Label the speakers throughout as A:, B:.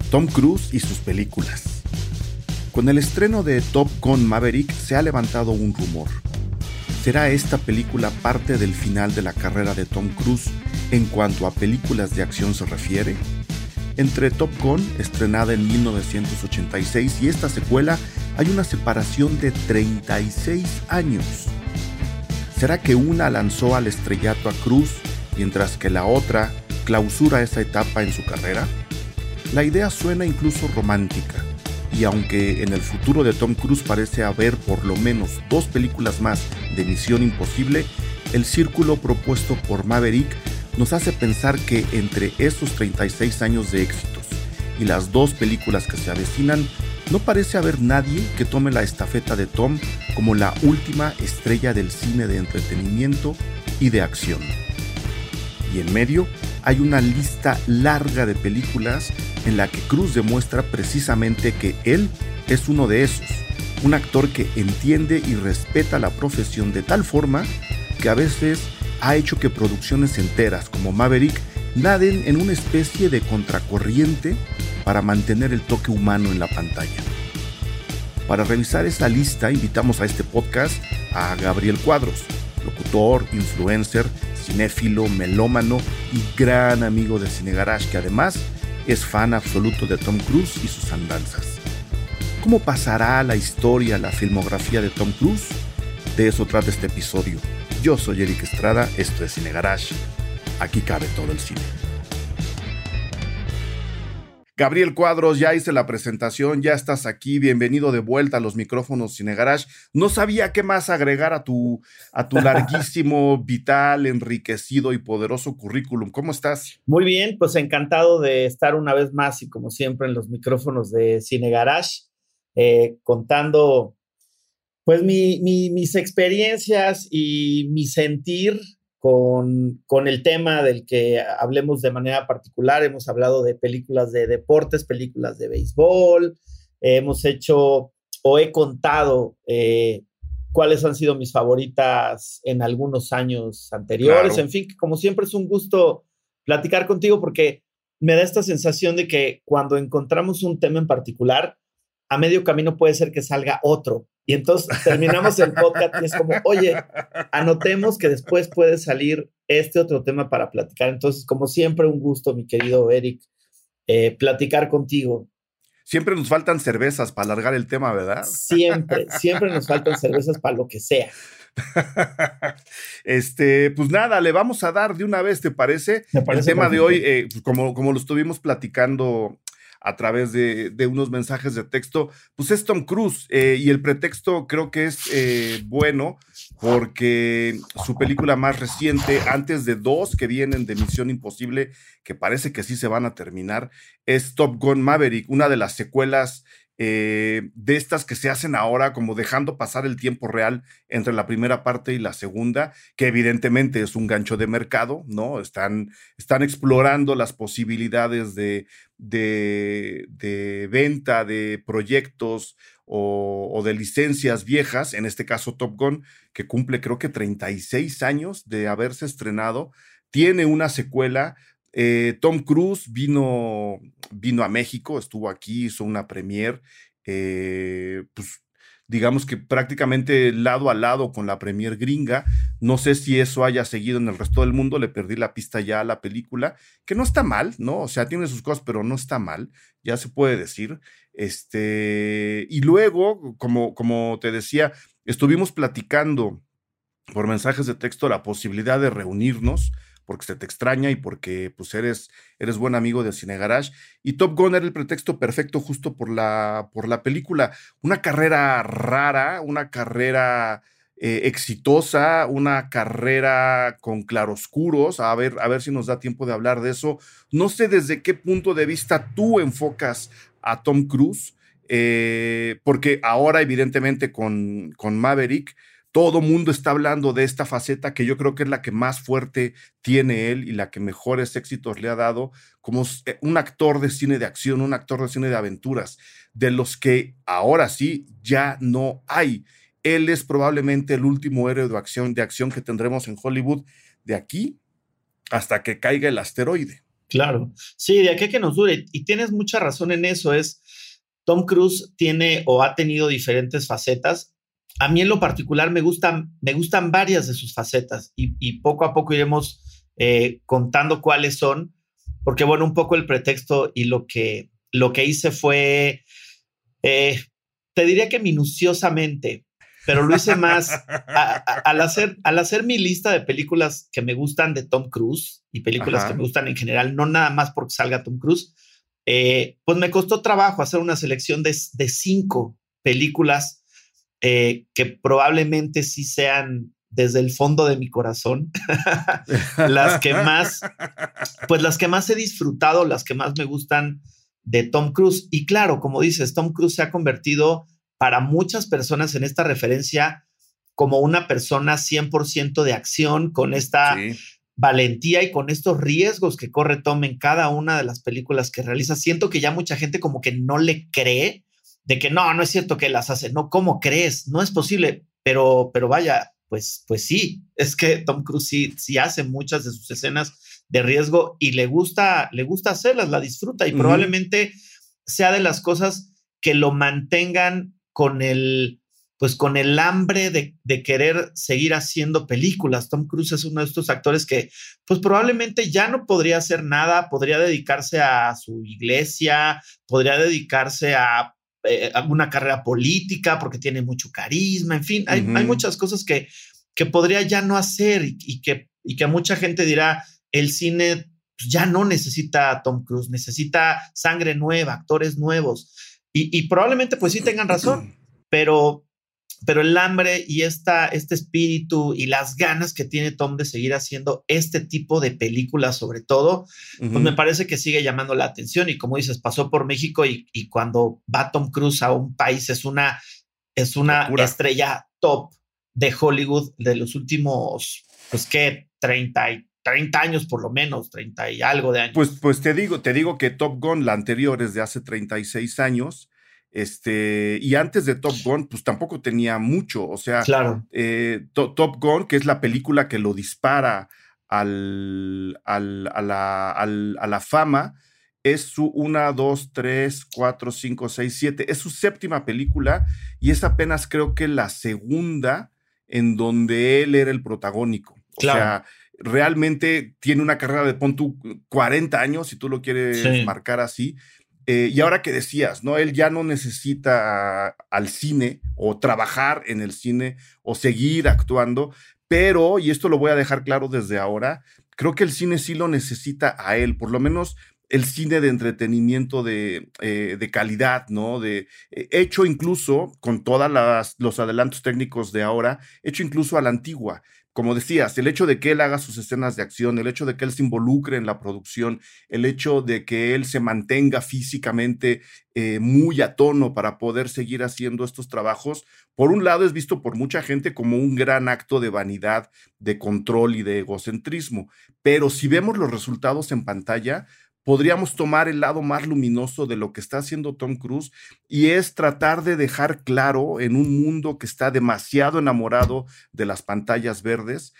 A: Tom Cruise y sus películas. Con el estreno de Top Gun Maverick se ha levantado un rumor. ¿Será esta película parte del final de la carrera de Tom Cruise en cuanto a películas de acción se refiere? Entre Top Gun, estrenada en 1986, y esta secuela hay una separación de 36 años. ¿Será que una lanzó al estrellato a Cruise, mientras que la otra clausura esa etapa en su carrera? La idea suena incluso romántica, y aunque en el futuro de Tom Cruise parece haber por lo menos 2 películas más de Misión Imposible, el círculo propuesto por Maverick nos hace pensar que entre esos 36 años de éxitos y las 2 películas que se avecinan, no parece haber nadie que tome la estafeta de Tom como la última estrella del cine de entretenimiento y de acción. Y en medio hay una lista larga de películas en la que Cruise demuestra precisamente que él es uno de esos, un actor que entiende y respeta la profesión de tal forma que a veces ha hecho que producciones enteras como Maverick naden en una especie de contracorriente para mantener el toque humano en la pantalla. Para revisar esa lista invitamos a este podcast a Gabriel Cuadros, locutor, influencer, cinéfilo, melómano y gran amigo de Cine Garage, que además es fan absoluto de Tom Cruise y sus andanzas. ¿Cómo pasará a la historia la filmografía de Tom Cruise? De eso trata este episodio. Yo soy Eric Estrada, esto es Cine Garage. Aquí cabe todo el cine. Gabriel Cuadros, ya hice la presentación, ya estás aquí, bienvenido de vuelta a los micrófonos Cine Garage. No sabía qué más agregar a tu larguísimo, vital, enriquecido y poderoso currículum. ¿Cómo estás?
B: Muy bien, pues encantado de estar una vez más y como siempre en los micrófonos de Cine Garage, contando pues mis experiencias y mi sentir con el tema del que hablemos de manera particular. Hemos hablado de películas de deportes, películas de béisbol, hemos hecho o he contado cuáles han sido mis favoritas en algunos años anteriores. Claro. En fin, que como siempre es un gusto platicar contigo porque me da esta sensación de que cuando encontramos un tema en particular, a medio camino puede ser que salga otro. Y entonces terminamos el podcast y es como, oye, anotemos que después puede salir este otro tema para platicar. Entonces, como siempre, un gusto, mi querido Eric, platicar contigo.
A: Siempre nos faltan cervezas para alargar el tema, ¿verdad?
B: Siempre nos faltan cervezas para lo que sea.
A: Pues nada, le vamos a dar de una vez, ¿te parece? El tema de hoy, como lo estuvimos platicando a través de unos mensajes de texto, pues es Tom Cruise, y el pretexto creo que es bueno, porque su película más reciente, antes de 2 que vienen de Misión Imposible, que parece que sí se van a terminar, es Top Gun Maverick, una de las secuelas de estas que se hacen ahora, como dejando pasar el tiempo real entre la primera parte y la segunda, que evidentemente es un gancho de mercado, ¿no? Están explorando las posibilidades de venta de proyectos o de licencias viejas, en este caso Top Gun, que cumple creo que 36 años de haberse estrenado, tiene una secuela. Tom Cruise vino a México, estuvo aquí, hizo una premiere, pues digamos que prácticamente lado a lado con la premiere gringa. No sé si eso haya seguido en el resto del mundo, le perdí la pista ya a la película, que no está mal, ¿no? O sea, tiene sus cosas, pero no está mal, ya se puede decir. Y luego, como te decía, estuvimos platicando por mensajes de texto la posibilidad de reunirnos, porque se te extraña y porque pues eres buen amigo de Cine Garage, y Top Gun era el pretexto perfecto justo por la película. Una carrera rara, una carrera exitosa, una carrera con claroscuros. A ver si nos da tiempo de hablar de eso. No sé desde qué punto de vista tú enfocas a Tom Cruise, porque ahora evidentemente con Maverick todo mundo está hablando de esta faceta que yo creo que es la que más fuerte tiene él y la que mejores éxitos le ha dado como un actor de cine de acción, un actor de cine de aventuras, de los que ahora sí ya no hay. Él es probablemente el último héroe de acción que tendremos en Hollywood de aquí hasta que caiga el asteroide.
B: Claro. Sí, de aquí a que nos dure. Y tienes mucha razón en eso. Tom Cruise tiene o ha tenido diferentes facetas. A mí en lo particular me gustan varias de sus facetas y poco a poco iremos contando cuáles son, porque bueno, un poco el pretexto y lo que hice fue, eh, te diría que minuciosamente, pero lo hice más al hacer mi lista de películas que me gustan de Tom Cruise y películas que me
A: Ajá.
B: gustan en general, no nada más porque salga Tom Cruise. Pues me costó trabajo hacer una selección de 5 películas que probablemente sí sean desde el fondo de mi corazón las que más, pues las que más he disfrutado, las que más me gustan de Tom Cruise. Y claro, como dices, Tom Cruise se ha convertido para muchas personas en esta referencia como una persona 100% de acción, con esta
A: Sí.
B: valentía y con estos riesgos que corre Tom en cada una de las películas que realiza. Siento que ya mucha gente como que no le cree de que no es cierto que las hace. No, ¿cómo crees? No es posible, pero vaya, pues sí, es que Tom Cruise sí hace muchas de sus escenas de riesgo y le gusta hacerlas, la disfruta y
A: Ujú.
B: probablemente sea de las cosas que lo mantengan con el hambre de querer seguir haciendo películas. Tom Cruise es uno de estos actores que pues probablemente ya no podría hacer nada, podría dedicarse a su iglesia, podría dedicarse a una carrera política porque tiene mucho carisma, en fin, hay
A: Ujú.
B: muchas cosas que podría ya no hacer y que mucha gente dirá, el cine pues, ya no necesita a Tom Cruise, necesita sangre nueva, actores nuevos. Y probablemente pues sí tengan razón, pero, pero el hambre y este espíritu y las ganas que tiene Tom de seguir haciendo este tipo de películas, sobre todo, pues me
A: Ujú.
B: parece que sigue llamando la atención. Y como dices, pasó por México y cuando va Tom Cruise a un país es una
A: Locura.
B: estrella top de Hollywood de los últimos, pues qué, 30 años por lo menos, 30 y algo de años.
A: Pues te digo que Top Gun, la anterior, es de hace 36 años. Y antes de Top Gun, pues tampoco tenía mucho. O sea,
B: Claro,
A: Top Gun, que es la película que lo dispara a la fama, es su 1, 2, 3, 4, 5, 6, 7. Es su séptima película y es apenas creo que la segunda en donde él era el protagónico. O
B: claro,
A: sea, realmente tiene una carrera de pon tú 40 años, si tú lo quieres
B: sí,
A: marcar así. Y ahora que decías, ¿no? Él ya no necesita al cine o trabajar en el cine o seguir actuando, pero, y esto lo voy a dejar claro desde ahora, creo que el cine sí lo necesita a él, por lo menos el cine de entretenimiento de calidad, ¿no? Hecho incluso con todos los adelantos técnicos de ahora, hecho incluso a la antigua. Como decías, el hecho de que él haga sus escenas de acción, el hecho de que él se involucre en la producción, el hecho de que él se mantenga físicamente muy a tono para poder seguir haciendo estos trabajos, por un lado es visto por mucha gente como un gran acto de vanidad, de control y de egocentrismo, pero si vemos los resultados en pantalla, podríamos tomar el lado más luminoso de lo que está haciendo Tom Cruise y es tratar de dejar claro en un mundo que está demasiado enamorado de las pantallas verdes,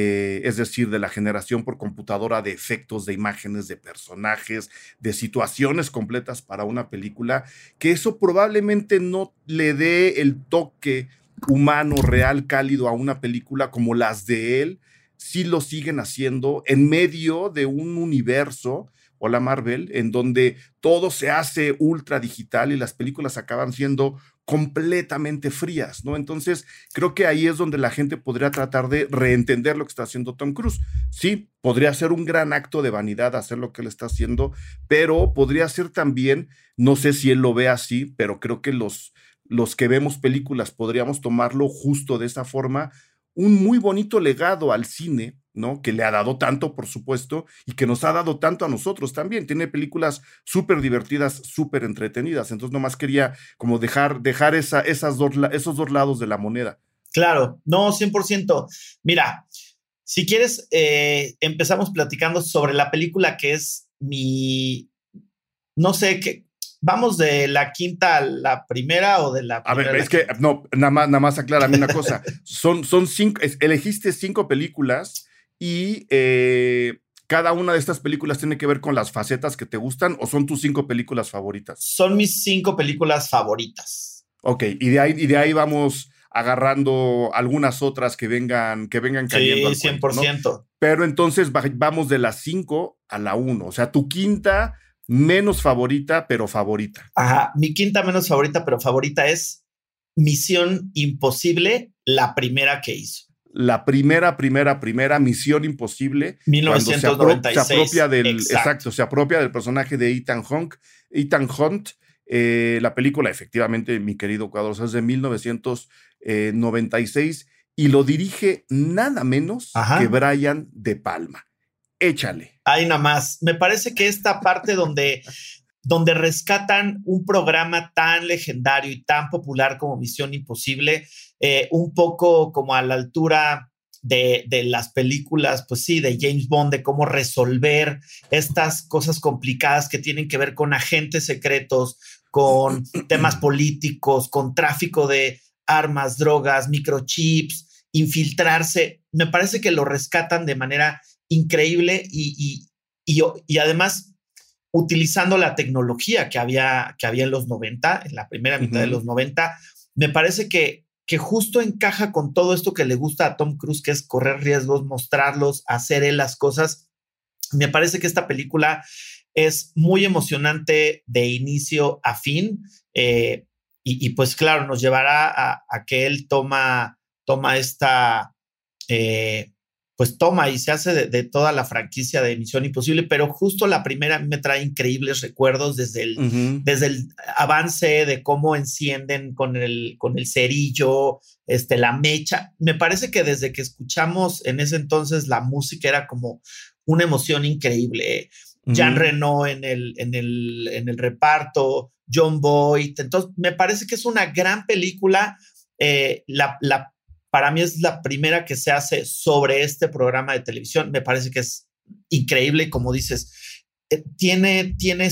A: es decir, de la generación por computadora de efectos, de imágenes, de personajes, de situaciones completas para una película, que eso probablemente no le dé el toque humano, real, cálido a una película como las de él, sí lo siguen haciendo en medio de un universo o la Marvel, en donde todo se hace ultra digital y las películas acaban siendo completamente frías, ¿no? Entonces, creo que ahí es donde la gente podría tratar de reentender lo que está haciendo Tom Cruise. Sí, podría ser un gran acto de vanidad hacer lo que él está haciendo, pero podría ser también, no sé si él lo ve así, pero creo que los que vemos películas podríamos tomarlo justo de esa forma, un muy bonito legado al cine, ¿no? Que le ha dado tanto, por supuesto, y que nos ha dado tanto a nosotros también. Tiene películas súper divertidas, súper entretenidas. Entonces, nomás quería como dejar esos dos lados de la moneda.
B: claro, no, 100%. Mira, si quieres, empezamos platicando sobre la película que es no sé, vamos de la quinta a la primera o de la
A: A
B: primera
A: ver,
B: a
A: es
B: la
A: que
B: quinta.
A: no, nada más aclárame una cosa. Son cinco, elegiste 5 películas y ¿Cada una de estas películas tiene que ver con las facetas que te gustan o son tus 5 películas favoritas?
B: Son mis 5 películas favoritas.
A: Ok, y de ahí vamos agarrando algunas otras que vengan cayendo al cuento,
B: 100%.
A: ¿no? Pero entonces vamos de las 5 a la 1. O sea, tu quinta menos favorita, pero favorita.
B: Ajá, mi quinta menos favorita, pero favorita es Misión Imposible, la primera que hizo.
A: La primera Misión Imposible.
B: 1996.
A: Se apropia se apropia del personaje de Ethan Hunt. La película, efectivamente, mi querido Cuadros, es de 1996 y lo dirige nada menos que Brian De Palma. Échale.
B: Ahí nada más. Me parece que esta parte donde rescatan un programa tan legendario y tan popular como Misión Imposible, un poco como a la altura de las películas, pues sí, de James Bond, de cómo resolver estas cosas complicadas que tienen que ver con agentes secretos, con temas políticos, con tráfico de armas, drogas, microchips, infiltrarse. Me parece que lo rescatan de manera increíble y además utilizando la tecnología que había en los 90, en la primera mitad de los 90, me parece que justo encaja con todo esto que le gusta a Tom Cruise, que es correr riesgos, mostrarlos, hacer él las cosas. Me parece que esta película es muy emocionante de inicio a fin, y pues claro, nos llevará a que él toma esta... pues toma y se hace de toda la franquicia de Misión Imposible, pero justo la primera me trae increíbles recuerdos desde el avance de cómo encienden con el cerillo, la mecha. Me parece que desde que escuchamos en ese entonces la música era como una emoción increíble. Jean Reno en el reparto, John Boyd. Entonces, me parece que es una gran película. Para mí es la primera que se hace sobre este programa de televisión. Me parece que es increíble y, como dices, tiene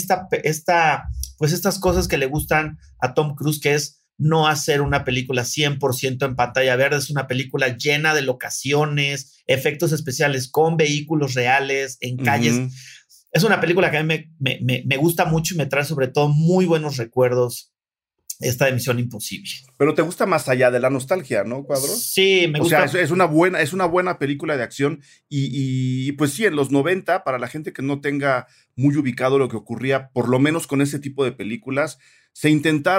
B: pues estas cosas que le gustan a Tom Cruise, que es no hacer una película 100% en pantalla verde. Es una película llena de locaciones, efectos especiales con vehículos reales en calles. Es una película que a mí me gusta mucho y me trae sobre todo muy buenos recuerdos, esta de Misión Imposible.
A: Pero te gusta más allá de la nostalgia, ¿no, Cuadros?
B: Sí, me gusta.
A: O sea, es una buena película de acción y pues sí, en los 90, para la gente que no tenga muy ubicado lo que ocurría, por lo menos con ese tipo de películas, se intentó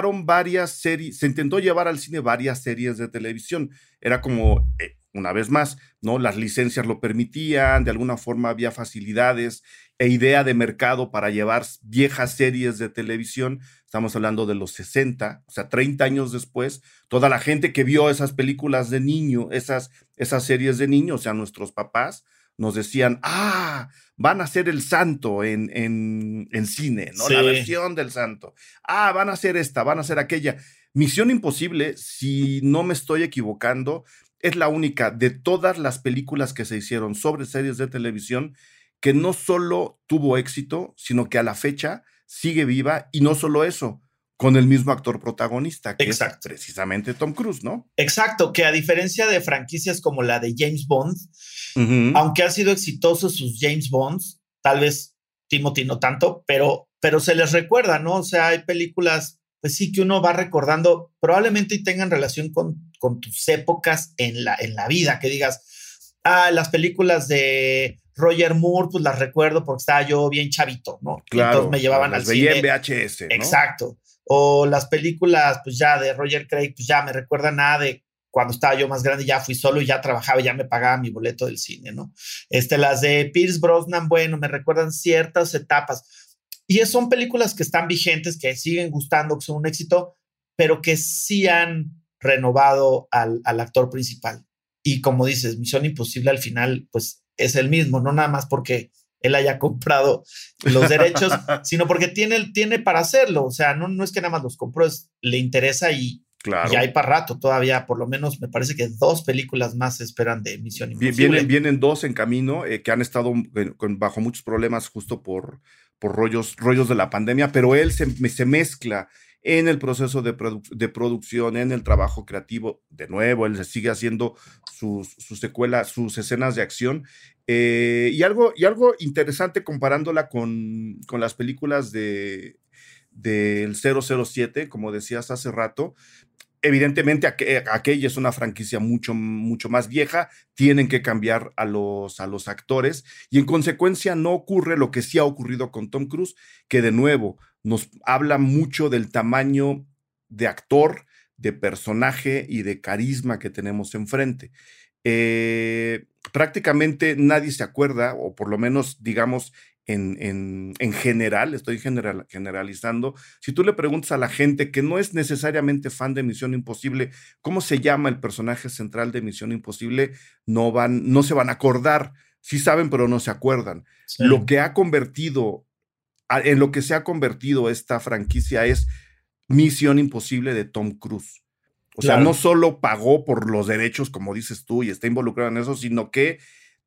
A: llevar al cine varias series de televisión. Era como, una vez más, ¿no? Las licencias lo permitían, de alguna forma había facilidades e idea de mercado para llevar viejas series de televisión. Estamos hablando de los 60, o sea, 30 años después, toda la gente que vio esas películas de niño, esas series de niño, o sea, nuestros papás, nos decían, van a hacer El Santo en cine, ¿no? Sí. La versión del Santo. Van a hacer esta, van a hacer aquella. Misión Imposible, si no me estoy equivocando, es la única de todas las películas que se hicieron sobre series de televisión que no solo tuvo éxito, sino que a la fecha sigue viva, y no solo eso, con el mismo actor protagonista, que Exacto. Es precisamente Tom Cruise, ¿no?
B: Exacto, que a diferencia de franquicias como la de James Bond, aunque han sido exitosos sus James Bonds, tal vez Timothy no tanto, pero se les recuerda, ¿no? O sea, hay películas, pues sí, que uno va recordando, probablemente y tengan relación con tus épocas en la vida, que digas, las películas de Roger Moore, pues las recuerdo porque estaba yo bien chavito, ¿no?
A: Claro,
B: entonces me llevaban al cine.
A: Las veía en VHS, ¿no?
B: Exacto. O las películas, pues ya de Roger Craig, pues ya me recuerdan nada de cuando estaba yo más grande, ya fui solo y ya trabajaba, ya me pagaba mi boleto del cine, ¿no? Las de Pierce Brosnan, bueno, me recuerdan ciertas etapas. Y son películas que están vigentes, que siguen gustando, que son un éxito, pero que sí han renovado al actor principal. Y como dices, Misión Imposible al final, pues es el mismo, no nada más porque él haya comprado los derechos, sino porque tiene para hacerlo. O sea, no es que nada más los compró, le interesa y
A: claro.
B: Ya hay para rato todavía, por lo menos me parece que 2 películas más se esperan de Misión Imposible.
A: Vienen 2 en camino, que han estado bajo muchos problemas justo por rollos de la pandemia, pero él se mezcla en el proceso de producción, en el trabajo creativo. De nuevo, él sigue haciendo su secuela, sus escenas de acción. Y algo interesante comparándola con las películas del 007, como decías hace rato. Evidentemente, aquella es una franquicia mucho, mucho más vieja, tienen que cambiar a los actores y en consecuencia no ocurre lo que sí ha ocurrido con Tom Cruise, que de nuevo nos habla mucho del tamaño de actor, de personaje y de carisma que tenemos enfrente. Prácticamente nadie se acuerda, o por lo menos digamos en general, estoy generalizando. Si tú le preguntas a la gente que no es necesariamente fan de Misión Imposible, ¿cómo se llama el personaje central de Misión Imposible? No se van a acordar. Sí saben, pero no se acuerdan.
B: Sí.
A: En lo que se ha convertido esta franquicia es Misión Imposible de Tom Cruise. O sea, no solo pagó por los derechos, como dices tú, y está involucrado en eso, sino que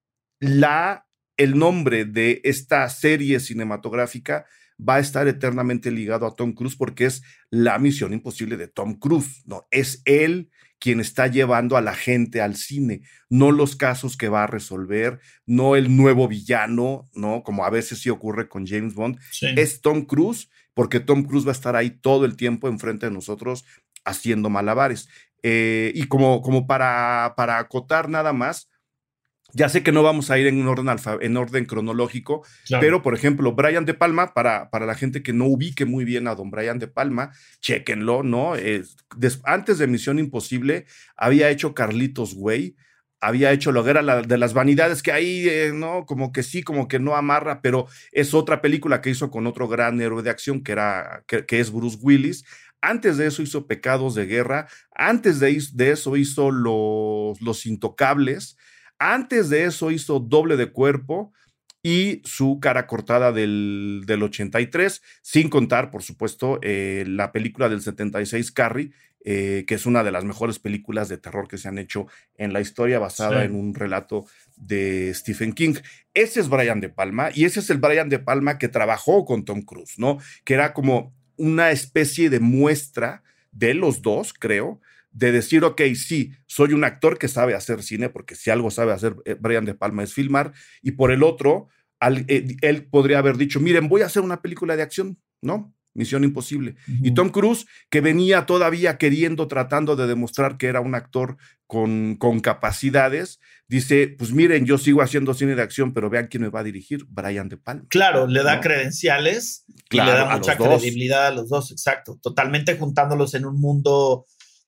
A: el nombre de esta serie cinematográfica va a estar eternamente ligado a Tom Cruise porque es la Misión Imposible de Tom Cruise, ¿no? Es él quien está llevando a la gente al cine, no los casos que va a resolver, no el nuevo villano, ¿no? Como a veces sí ocurre con James Bond.
B: Sí.
A: Es Tom Cruise, porque Tom Cruise va a estar ahí todo el tiempo enfrente de nosotros haciendo malabares. Y como para acotar nada más, ya sé que no vamos a ir en orden cronológico, claro, pero, por ejemplo, Brian De Palma, para la gente que no ubique muy bien a don Brian De Palma, chéquenlo, ¿no? Antes de Misión Imposible, había hecho Carlitos Way, había hecho lo que era de las vanidades, que ahí, ¿no? Como que sí, como que no amarra, pero es otra película que hizo con otro gran héroe de acción, que es Bruce Willis. Antes de eso hizo Pecados de Guerra, antes de eso hizo Los Intocables. Antes de eso hizo Doble de Cuerpo y su Cara Cortada del 83, sin contar, por supuesto, la película del 76, Carrie, que es una de las mejores películas de terror que se han hecho en la historia, basada en un relato de Stephen King. Ese es Brian De Palma, y ese es el Brian De Palma que trabajó con Tom Cruise, ¿no? Que era como una especie de muestra de los dos, creo, de decir, ok, sí, soy un actor que sabe hacer cine, porque si algo sabe hacer Brian De Palma es filmar, y por el otro, él podría haber dicho, miren, voy a hacer una película de acción, ¿no? Misión Imposible. Y Tom Cruise, que venía todavía tratando de demostrar que era un actor con capacidades, dice, pues miren, yo sigo haciendo cine de acción, pero vean quién me va a dirigir, Brian De Palma.
B: Claro, le da, ¿no?, credenciales, claro, y le da mucha credibilidad a los dos, exacto, totalmente juntándolos en un mundo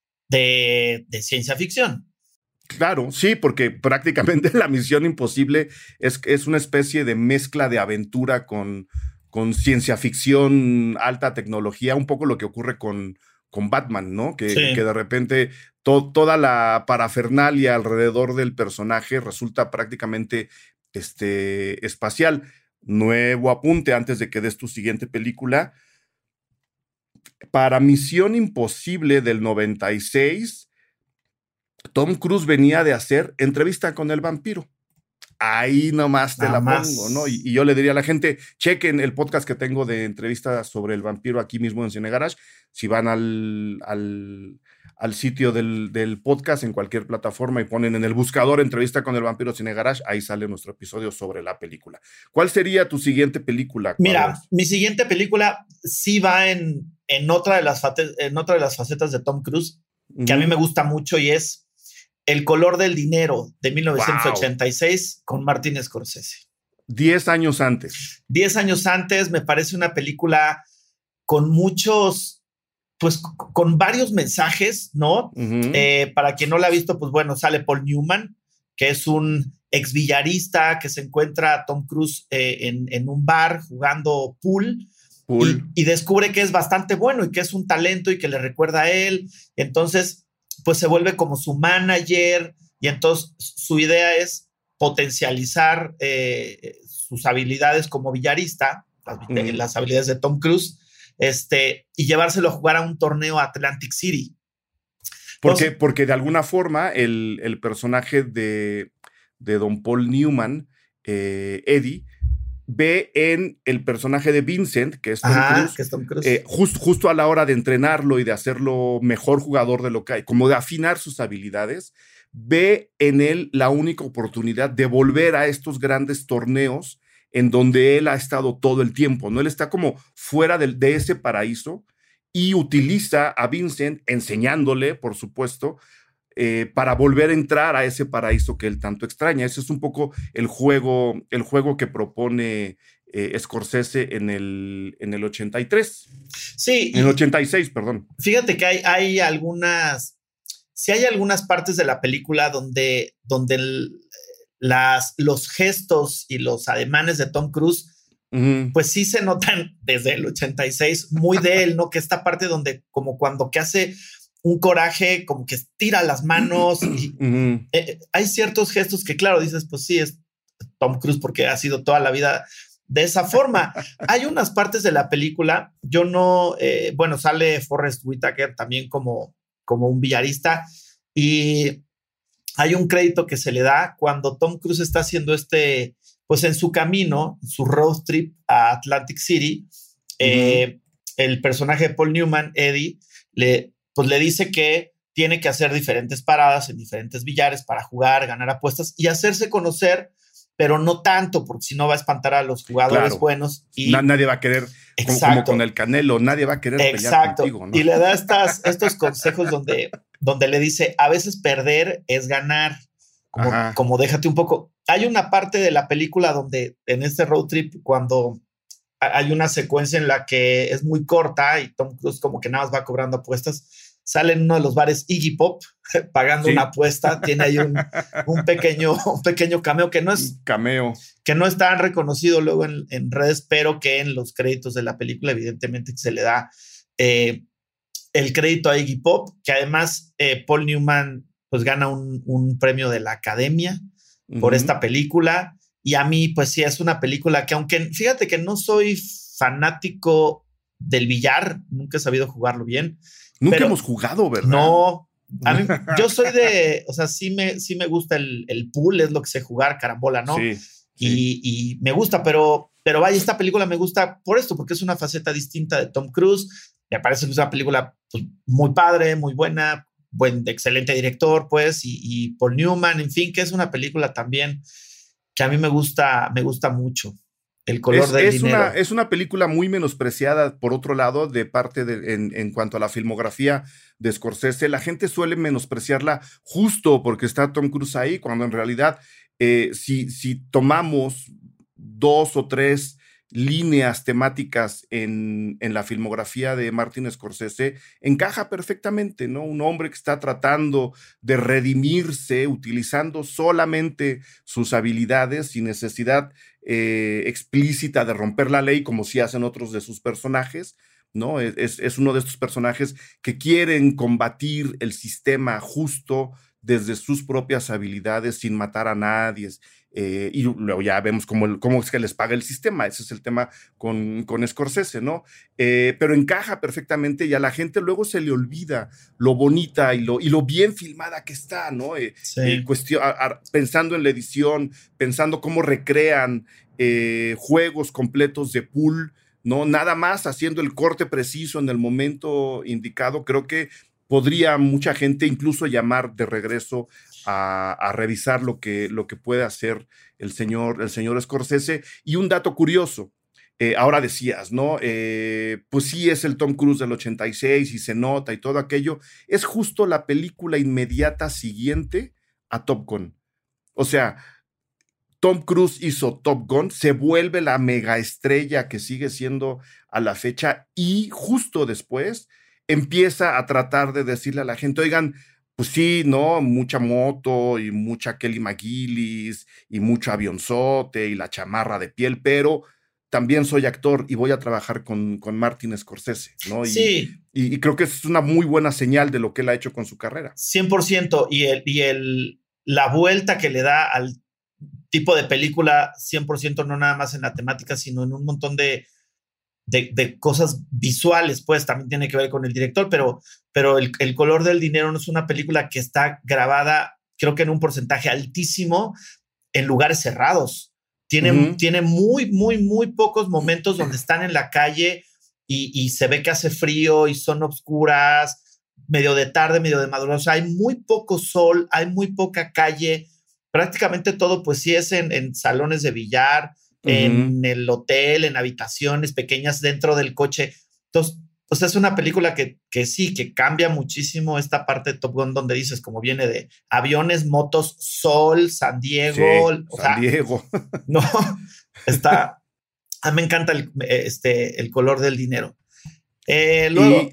B: de ciencia ficción.
A: Claro, sí, porque prácticamente la Misión Imposible es una especie de mezcla de aventura con ciencia ficción, alta tecnología, un poco lo que ocurre con Batman, ¿no? Que de repente toda la parafernalia alrededor del personaje resulta prácticamente espacial. Nuevo apunte antes de que des tu siguiente película. Para Misión Imposible del 96, Tom Cruise venía de hacer Entrevista con el Vampiro. Ahí nomás te la pongo, ¿no? Y yo le diría a la gente, chequen el podcast que tengo de entrevistas sobre el vampiro aquí mismo en Cine Garage. Si van al sitio del podcast en cualquier plataforma y ponen en el buscador Entrevista con el Vampiro Cine Garage, ahí sale nuestro episodio sobre la película. ¿Cuál sería tu siguiente película?
B: Mira, mi siguiente película sí va en otra de las facetas de Tom Cruise, que a mí me gusta mucho, y es El color del dinero, de 1986, con Martin Scorsese.
A: 10 años antes.
B: 10 años antes, me parece una película con muchos, pues con varios mensajes, ¿no? Para quien no la ha visto, pues bueno, sale Paul Newman, que es un exbillarista que se encuentra a Tom Cruise en un bar jugando pool. Y descubre que es bastante bueno y que es un talento y que le recuerda a él. Entonces, pues se vuelve como su manager, y entonces su idea es potencializar sus habilidades como billarista, las habilidades de Tom Cruise, y llevárselo a jugar a un torneo a Atlantic City.
A: Porque de alguna forma el personaje de don Paul Newman, Eddie, ve en el personaje de Vincent, que es Tom Cruise,
B: que es Tom Cruise.
A: Justo a la hora de entrenarlo y de hacerlo mejor jugador de lo que hay, como de afinar sus habilidades, ve en él la única oportunidad de volver a estos grandes torneos en donde él ha estado todo el tiempo, ¿no? Él está como fuera de ese paraíso y utiliza a Vincent enseñándole, por supuesto, para volver a entrar a ese paraíso que él tanto extraña. Ese es un poco el juego que propone Scorsese en el 83.
B: Sí.
A: En el 86, perdón.
B: Fíjate que hay algunas partes de la película donde los gestos y los ademanes de Tom Cruise, pues sí se notan desde el 86, muy de él, ¿no? Que esta parte donde como cuando que hace un coraje, como que estira las manos y hay ciertos gestos que claro, dices, pues sí, es Tom Cruise porque ha sido toda la vida de esa forma. Hay unas partes de la película, yo no, sale Forrest Whitaker también como un billarista y hay un crédito que se le da cuando Tom Cruise está haciendo pues en su camino, su road trip a Atlantic City, el personaje de Paul Newman, Eddie, le dice que tiene que hacer diferentes paradas en diferentes billares para jugar, ganar apuestas y hacerse conocer, pero no tanto, porque si no va a espantar a los jugadores buenos. Y
A: nadie va a querer, como con el Canelo, nadie va a querer pelear contigo, ¿no?
B: Y le da estos consejos donde le dice, a veces perder es ganar, como déjate un poco. Hay una parte de la película donde en este road trip, cuando hay una secuencia en la que es muy corta y Tom Cruise como que nada más va cobrando apuestas, sale en uno de los bares Iggy Pop pagando una apuesta, tiene ahí un pequeño cameo que no es tan reconocido luego en redes, pero que en los créditos de la película evidentemente se le da el crédito a Iggy Pop, que además Paul Newman pues gana un premio de la Academia por esta película. Y a mí, pues sí, es una película que, aunque fíjate que no soy fanático del billar, nunca he sabido jugarlo bien.
A: Nunca hemos jugado, ¿verdad?
B: No, a mí, yo soy o sea, sí me gusta el pool, es lo que sé jugar, carambola, ¿no?
A: Sí.
B: Y me gusta, pero vaya, esta película me gusta por esto, porque es una faceta distinta de Tom Cruise. Me parece que es una película pues, muy padre, muy buena, excelente director, pues, y Paul Newman, en fin, que es una película también que a mí me gusta mucho. El color del dinero.
A: Es una película muy menospreciada, por otro lado, de parte en cuanto a la filmografía de Scorsese. La gente suele menospreciarla justo porque está Tom Cruise ahí, cuando en realidad, si tomamos 2 o 3 líneas temáticas en la filmografía de Martin Scorsese, encaja perfectamente, ¿no? Un hombre que está tratando de redimirse utilizando solamente sus habilidades sin necesidad explícita de romper la ley, como sí hacen otros de sus personajes, ¿no? Es uno de estos personajes que quieren combatir el sistema justo desde sus propias habilidades sin matar a nadie. Y luego ya vemos cómo es que les paga el sistema. Ese es el tema con Scorsese, ¿no? Pero encaja perfectamente y a la gente luego se le olvida lo bonita y lo bien filmada que está, ¿no?
B: Sí.
A: Pensando en la edición, pensando cómo recrean juegos completos de pool, ¿no? Nada más haciendo el corte preciso en el momento indicado. Creo que podría mucha gente incluso llamar de regreso a revisar lo que puede hacer el señor Scorsese. Y un dato curioso, ahora decías, ¿no? Pues sí es el Tom Cruise del 86 y se nota y todo aquello. Es justo la película inmediata siguiente a Top Gun. O sea, Tom Cruise hizo Top Gun, se vuelve la mega estrella que sigue siendo a la fecha y justo después empieza a tratar de decirle a la gente, oigan, pues sí, ¿no? Mucha moto y mucha Kelly McGillis y mucho avionzote y la chamarra de piel, pero también soy actor y voy a trabajar con Martin Scorsese, ¿no?
B: Sí.
A: Y creo que es una muy buena señal de lo que él ha hecho con su carrera.
B: 100%. La vuelta que le da al tipo de película, 100%, no nada más en la temática, sino en un montón de cosas visuales, pues también tiene que ver con el director, pero el color del dinero no es una película que está grabada, creo que en un porcentaje altísimo en lugares cerrados. Tiene muy, muy, muy pocos momentos donde están en la calle y se ve que hace frío y son oscuras, medio de tarde, medio de madrugada. O sea, hay muy poco sol, hay muy poca calle. Prácticamente todo, pues sí es en salones de billar, en el hotel, en habitaciones pequeñas dentro del coche. Entonces, pues es una película que sí, que cambia muchísimo esta parte de Top Gun donde dices, como viene de aviones, motos, sol, San Diego.
A: Sí, San Diego.
B: No, está, a mí me encanta el color del dinero. Luego.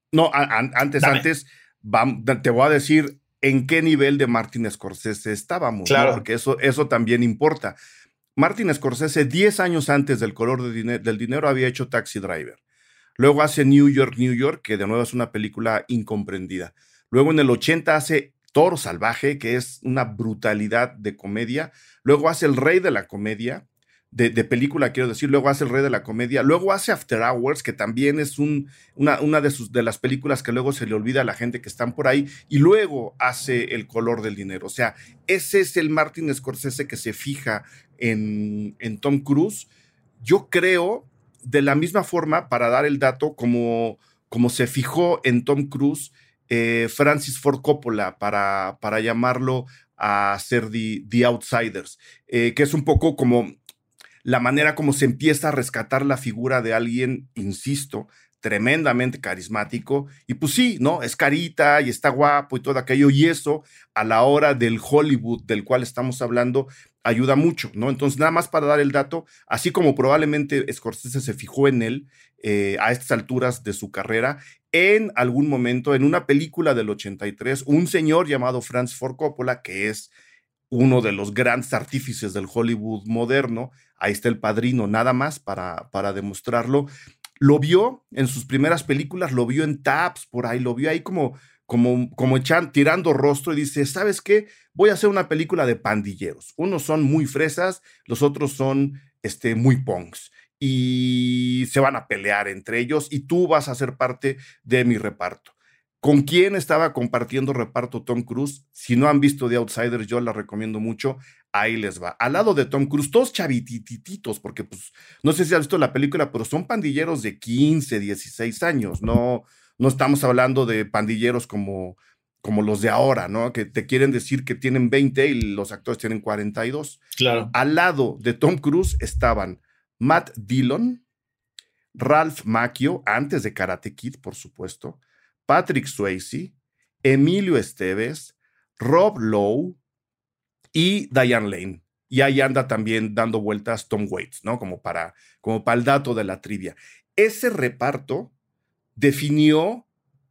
A: Antes, te voy a decir en qué nivel de Martin Scorsese estábamos,
B: claro.
A: ¿no? Porque eso también importa. Martin Scorsese, 10 años antes del color del dinero, había hecho Taxi Driver. Luego hace New York, que de nuevo es una película incomprendida. Luego en el 80 hace Toro Salvaje, que es una brutalidad de comedia. Luego hace El Rey de la Comedia, de película quiero decir. Luego hace El Rey de la Comedia. Luego hace After Hours, que también es una de las películas que luego se le olvida a la gente que están por ahí. Y luego hace El Color del Dinero. O sea, ese es el Martin Scorsese que se fija en Tom Cruise. Yo creo, de la misma forma, para dar el dato, como se fijó en Tom Cruise Francis Ford Coppola para llamarlo a ser The Outsiders, que es un poco como la manera como se empieza a rescatar la figura de alguien, insisto, tremendamente carismático, y pues sí, ¿no? Es carita y está guapo y todo aquello, y eso a la hora del Hollywood del cual estamos hablando ayuda mucho, ¿no? Entonces, nada más para dar el dato, así como probablemente Scorsese se fijó en él a estas alturas de su carrera, en algún momento, en una película del 83, un señor llamado Francis Ford Coppola, que es uno de los grandes artífices del Hollywood moderno, ahí está El Padrino, nada más para demostrarlo, lo vio en sus primeras películas, lo vio en Taps, por ahí, lo vio ahí como tirando rostro y dice, ¿sabes qué? Voy a hacer una película de pandilleros. Unos son muy fresas, los otros son muy punks. Y se van a pelear entre ellos y tú vas a ser parte de mi reparto. ¿Con quién estaba compartiendo reparto Tom Cruise? Si no han visto The Outsiders, yo la recomiendo mucho. Ahí les va. Al lado de Tom Cruise, todos chavitititos, porque pues no sé si has visto la película, pero son pandilleros de 15, 16 años. No estamos hablando de pandilleros como los de ahora, ¿no? Que te quieren decir que tienen 20 y los actores tienen 42.
B: Claro.
A: Al lado de Tom Cruise estaban Matt Dillon, Ralph Macchio, antes de Karate Kid, por supuesto, Patrick Swayze, Emilio Estevez, Rob Lowe y Diane Lane. Y ahí anda también dando vueltas Tom Waits, ¿no? Como para el dato de la trivia. Ese reparto definió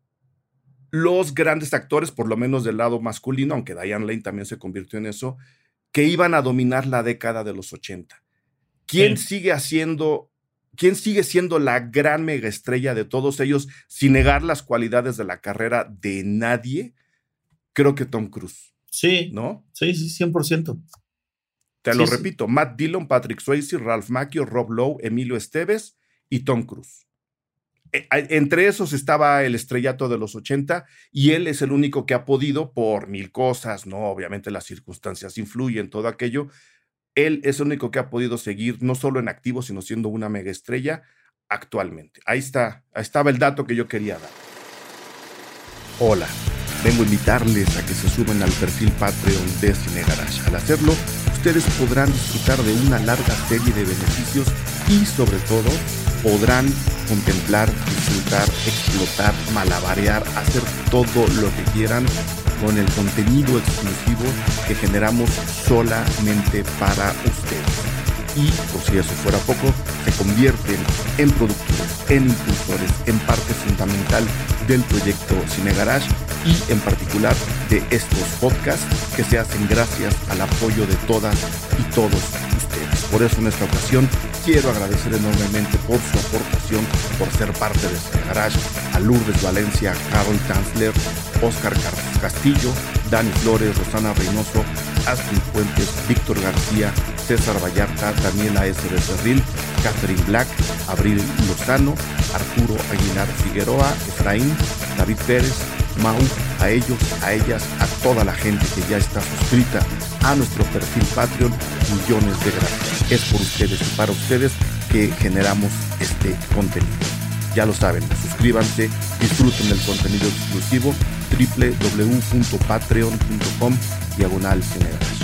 A: los grandes actores, por lo menos del lado masculino, aunque Diane Lane también se convirtió en eso, que iban a dominar la década de los 80. ¿Quién sigue siendo la gran megaestrella de todos ellos, sin negar las cualidades de la carrera de nadie? Creo que Tom Cruise.
B: Sí,
A: ¿no?
B: Sí, 100%.
A: Te lo repito, Matt Dillon, Patrick Swayze, Ralph Macchio, Rob Lowe, Emilio Estevez y Tom Cruise. Entre esos estaba el estrellato de los 80 y él es el único que ha podido, por mil cosas, ¿no? Obviamente las circunstancias influyen, todo aquello. Él es el único que ha podido seguir no solo en activo, sino siendo una mega estrella actualmente. Ahí estaba el dato que yo quería dar. Hola, vengo a invitarles a que se suban al perfil Patreon de Cine Garage. Al hacerlo, ustedes podrán disfrutar de una larga serie de beneficios y, sobre todo, podrán contemplar, disfrutar, explotar, malabarear, hacer todo lo que quieran con el contenido exclusivo que generamos solamente para ustedes. Y, por si eso fuera poco, se convierten en productores, en impulsores, en parte fundamental del proyecto Cine Garage y en particular de estos podcasts que se hacen gracias al apoyo de todas y todos ustedes. Por eso en esta ocasión quiero agradecer enormemente por su aportación, por ser parte de Cine Garage, a Lourdes Valencia, Carol Tanzler, Oscar Castillo, Dani Flores, Rosana Reynoso, Astrid Fuentes, Víctor García, César Vallarta, Daniela S. Becerril, Catherine Black, Abril Lozano, Arturo Aguilar Figueroa, Efraín, David Pérez, Mau, a ellos, a ellas, a toda la gente que ya está suscrita a nuestro perfil Patreon, millones de gracias. Es por ustedes y para ustedes que generamos este contenido. Ya lo saben, suscríbanse, disfruten del contenido exclusivo, www.patreon.com/CineGarash.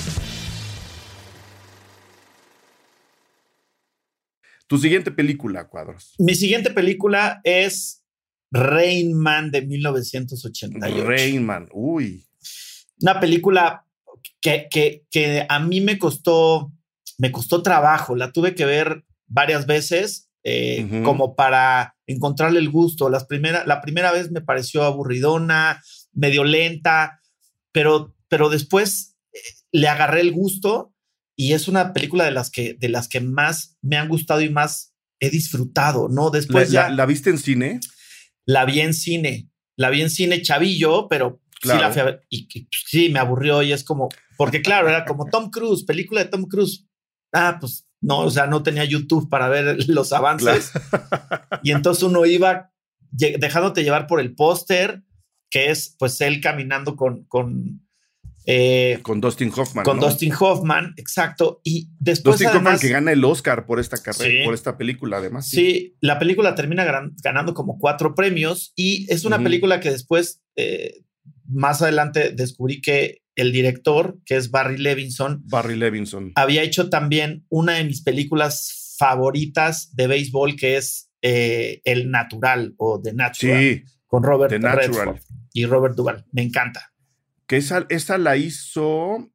A: Tu siguiente película, Cuadros.
B: Mi siguiente película es Rain Man de 1988.
A: Rain Man, uy.
B: Una película que a mí me costó trabajo. La tuve que ver varias veces como para encontrarle el gusto. La primera vez me pareció aburridona, medio lenta, pero después le agarré el gusto y es una película de las que más me han gustado y más he disfrutado, ¿no? Después
A: ¿La viste en cine?
B: La vi en cine chavillo, pero claro. Sí la fui a ver y sí me aburrió y es como, porque claro, era como Tom Cruise, película de Tom Cruise. Pues no, o sea, no tenía YouTube para ver los avances. Claro. Y entonces uno iba dejándote llevar por el póster, que es pues él caminando con
A: Dustin Hoffman.
B: Con
A: ¿no?
B: Dustin Hoffman, exacto. Y después
A: Dustin Hoffman que gana el Oscar por esta carrera, sí, por esta película, además.
B: Sí, la película termina ganando como 4 premios y es una película que después, más adelante, descubrí que el director, que es Barry Levinson, había hecho también una de mis películas favoritas de béisbol, que es El Natural o The Natural, sí, con Robert Redford y Robert Duvall. Me encanta.
A: Que esa la hizo.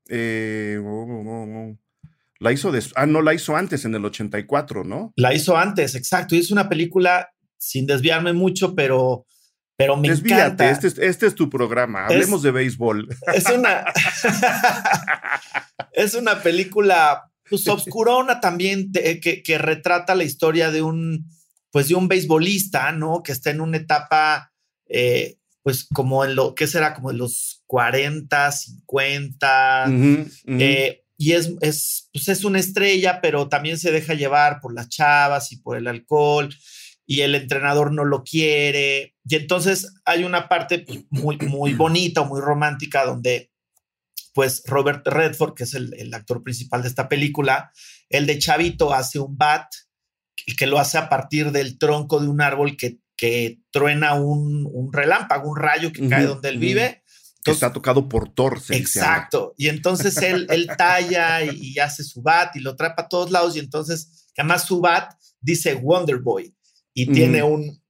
A: La hizo antes, en el 84, ¿no?
B: La hizo antes, exacto. Y es una película, sin desviarme mucho, pero me encanta.
A: Este es tu programa. Hablemos de béisbol.
B: Es una película pues, obscurona también, que retrata la historia de un beisbolista, ¿no? Que está en una etapa. Pues como ¿qué será? Como en los 40, 50. Y es una estrella, pero también se deja llevar por las chavas y por el alcohol, y el entrenador no lo quiere. Y entonces hay una parte muy, muy bonita o muy romántica donde pues Robert Redford, que es el actor principal de esta película, el de chavito hace un bat que lo hace a partir del tronco de un árbol que truena un relámpago, un rayo que cae donde él vive.
A: Entonces, que está tocado por Thor.
B: Exacto. Y entonces él talla y hace su bat y lo trae para todos lados. Y entonces, además su bat dice Wonder Boy y tiene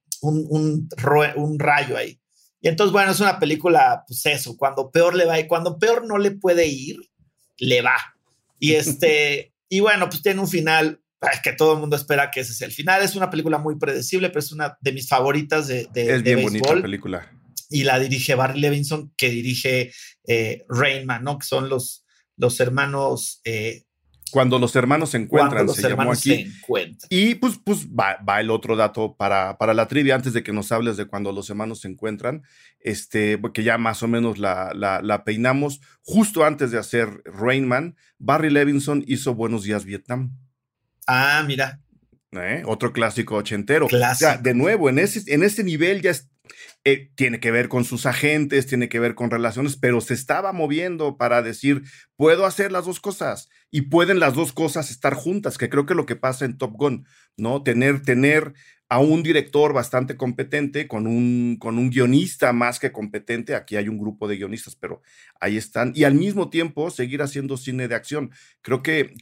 B: un rayo ahí. Y entonces, bueno, es una película, pues eso, cuando peor le va y cuando peor no le puede ir, le va. Y y bueno, pues tiene un final que todo el mundo espera que ese sea el final. Es una película muy predecible, pero es una de mis favoritas de
A: es bien béisbol. Bonita película.
B: Y la dirige Barry Levinson, que dirige Rain Man, ¿no? Que son los hermanos.
A: Cuando los hermanos se encuentran, se llamó aquí. Y pues va el otro dato para la trivia, antes de que nos hables de Cuando los hermanos se encuentran, porque ya más o menos la peinamos. Justo antes de hacer Rain Man, Barry Levinson hizo Buenos Días, Vietnam.
B: Ah, mira.
A: Otro clásico ochentero.
B: Clásico.
A: O sea, de nuevo, en ese nivel ya tiene que ver con sus agentes, tiene que ver con relaciones, pero se estaba moviendo para decir, puedo hacer las dos cosas y pueden las dos cosas estar juntas, que creo que es lo que pasa en Top Gun, ¿no? Tener a un director bastante competente con un guionista más que competente. Aquí hay un grupo de guionistas, pero ahí están. Y al mismo tiempo seguir haciendo cine de acción. Creo que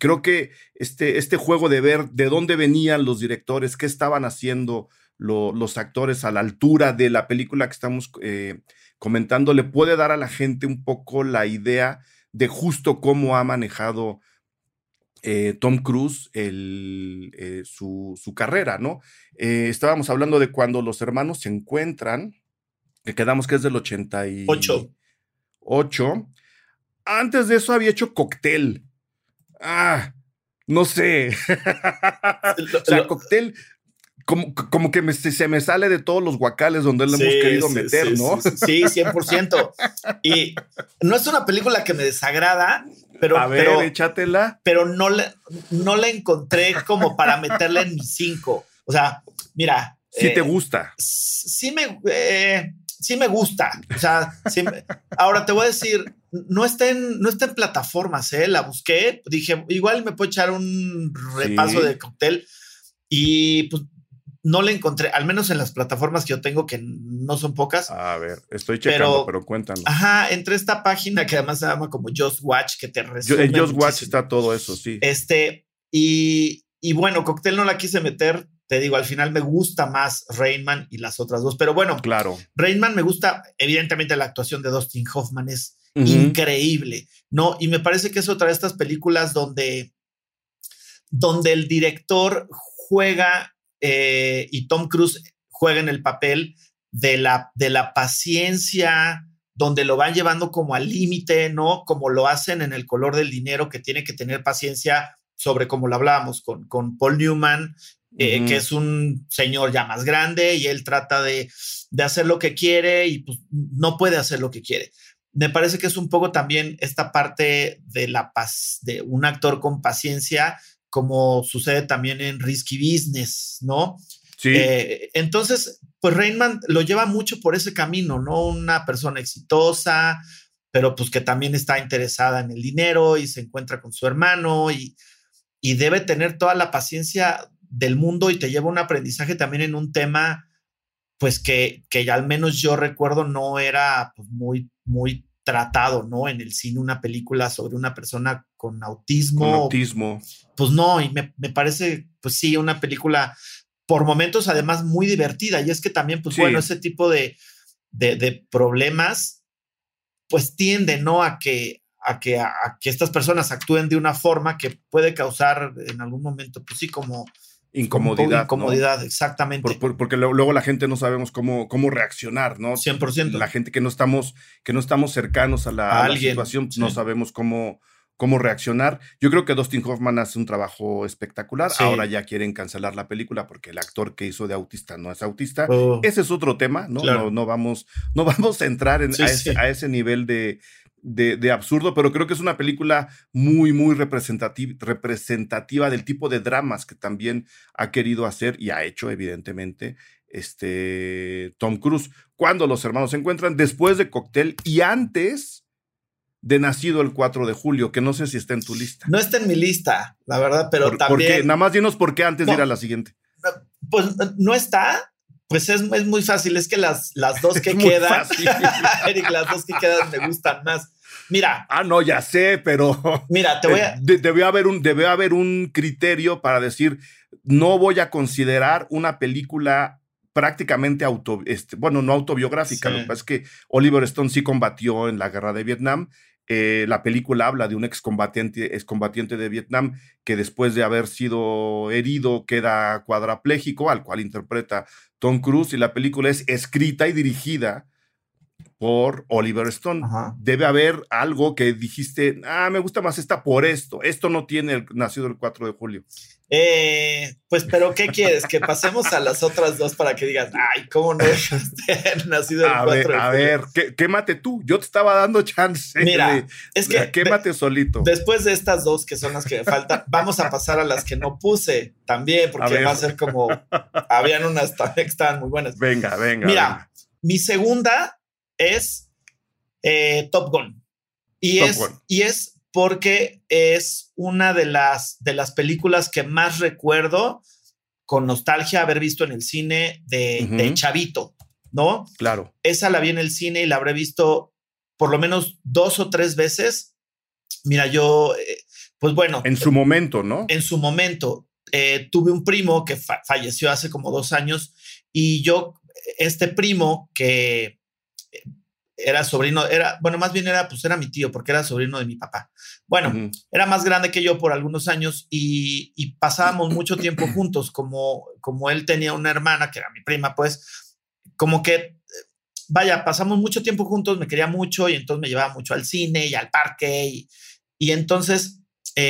A: este juego de ver de dónde venían los directores, qué estaban haciendo los actores a la altura de la película que estamos comentando, le puede dar a la gente un poco la idea de justo cómo ha manejado Tom Cruise su carrera, ¿no? Estábamos hablando de Cuando los hermanos se encuentran, que quedamos que es del 88. Antes de eso había hecho Cóctel. No sé. O sea, Cóctel, como que se me sale de todos los guacales donde le hemos querido meter, ¿no?
B: Sí, 100%. Y no es una película que me desagrada, pero
A: échatela.
B: Pero no la encontré como para meterla en mi 5. O sea, mira.
A: Sí te gusta.
B: Sí sí me gusta. O sea, ahora te voy a decir, no está en plataformas, la busqué, dije, igual me puedo echar un repaso de Cóctel y pues no la encontré, al menos en las plataformas que yo tengo, que no son pocas.
A: A ver, estoy checando, pero cuéntanos.
B: Ajá, entre esta página que además se llama como Just Watch, que te resume
A: en Just Watch está todo eso, sí.
B: Y bueno, Cóctel no la quise meter, te digo, al final me gusta más Rain Man y las otras dos, pero bueno,
A: claro.
B: Rain Man me gusta, evidentemente la actuación de Dustin Hoffman es increíble, ¿no? Y me parece que es otra de estas películas donde el director juega y Tom Cruise juega en el papel de la paciencia, donde lo van llevando como al límite, ¿no? Como lo hacen en El color del dinero, que tiene que tener paciencia sobre, como lo hablábamos con Paul Newman, que es un señor ya más grande y él trata de hacer lo que quiere y pues no puede hacer lo que quiere. Me parece que es un poco también esta parte de un actor con paciencia, como sucede también en Risky Business, ¿no?
A: Sí.
B: Entonces, pues Rain Man lo lleva mucho por ese camino, ¿no? Una persona exitosa, pero pues que también está interesada en el dinero y se encuentra con su hermano y debe tener toda la paciencia del mundo y te lleva un aprendizaje también en un tema, pues que al menos yo recuerdo no era pues, muy, muy tratado, ¿no? En el cine, una película sobre una persona con autismo.
A: Con autismo.
B: Pues no, y me parece, pues sí, una película por momentos además muy divertida. Y es que también, pues bueno, ese tipo de problemas, pues tiende, ¿no? A que estas personas actúen de una forma que puede causar en algún momento, pues sí, como
A: incomodidad.
B: Incomodidad,
A: ¿no?
B: exactamente.
A: Porque luego la gente no sabemos cómo reaccionar, ¿no?
B: 100%.
A: La gente que no estamos cercanos a la situación, sí. No sabemos cómo reaccionar. Yo creo que Dustin Hoffman hace un trabajo espectacular. Sí. Ahora ya quieren cancelar la película porque el actor que hizo de autista no es autista. Ese es otro tema, ¿no? Claro. No vamos a entrar a ese nivel de absurdo, pero creo que es una película muy, muy representativa del tipo de dramas que también ha querido hacer y ha hecho, evidentemente, Tom Cruise. Cuando los hermanos se encuentran después de Cóctel y antes de Nacido el 4 de julio, que no sé si está en tu lista.
B: No está en mi lista, la verdad, pero también...
A: ¿Por qué? Nada más dinos por qué antes de ir a la siguiente.
B: Pues no está... Pues es muy fácil, es que las dos que quedan, Eric, las dos que quedan me gustan más. Mira.
A: No, ya sé, pero.
B: Mira, te voy a.
A: Debe haber un criterio para decir, no voy a considerar una película prácticamente no autobiográfica. Sí. Lo que pasa es que Oliver Stone sí combatió en la guerra de Vietnam. La película habla de un excombatiente de Vietnam que después de haber sido herido queda cuadrapléjico, al cual interpreta Tom Cruise, y la película es escrita y dirigida por Oliver Stone. Ajá. Debe haber algo que dijiste, me gusta más esta por esto no tiene Nacido el 4 de julio.
B: Pues, pero ¿qué quieres? Que pasemos a las otras dos para que digas, ¿cómo no dejaste Nacido el 4 de julio?
A: A ver, quémate tú, yo te estaba dando chance.
B: Mira, es que
A: quémate solito.
B: Después de estas dos que son las que me faltan, vamos a pasar a las que no puse también, porque va a ser como, habían unas también que estaban muy buenas.
A: Venga.
B: Mira, mi segunda es Top Gun. Y es porque es una de las películas que más recuerdo con nostalgia haber visto en el cine de chavito, ¿no?
A: Claro.
B: Esa la vi en el cine y la habré visto por lo menos 2 o 3 veces. Mira, yo, pues bueno.
A: En su momento, ¿no?
B: En su momento. Tuve un primo que falleció hace como 2 años y yo, este primo que era sobrino, más bien era mi tío, porque era sobrino de mi papá. Bueno, era más grande que yo por algunos años y pasábamos mucho tiempo juntos, como él tenía una hermana que era mi prima, pues, como que, pasamos mucho tiempo juntos, me quería mucho y entonces me llevaba mucho al cine y al parque y entonces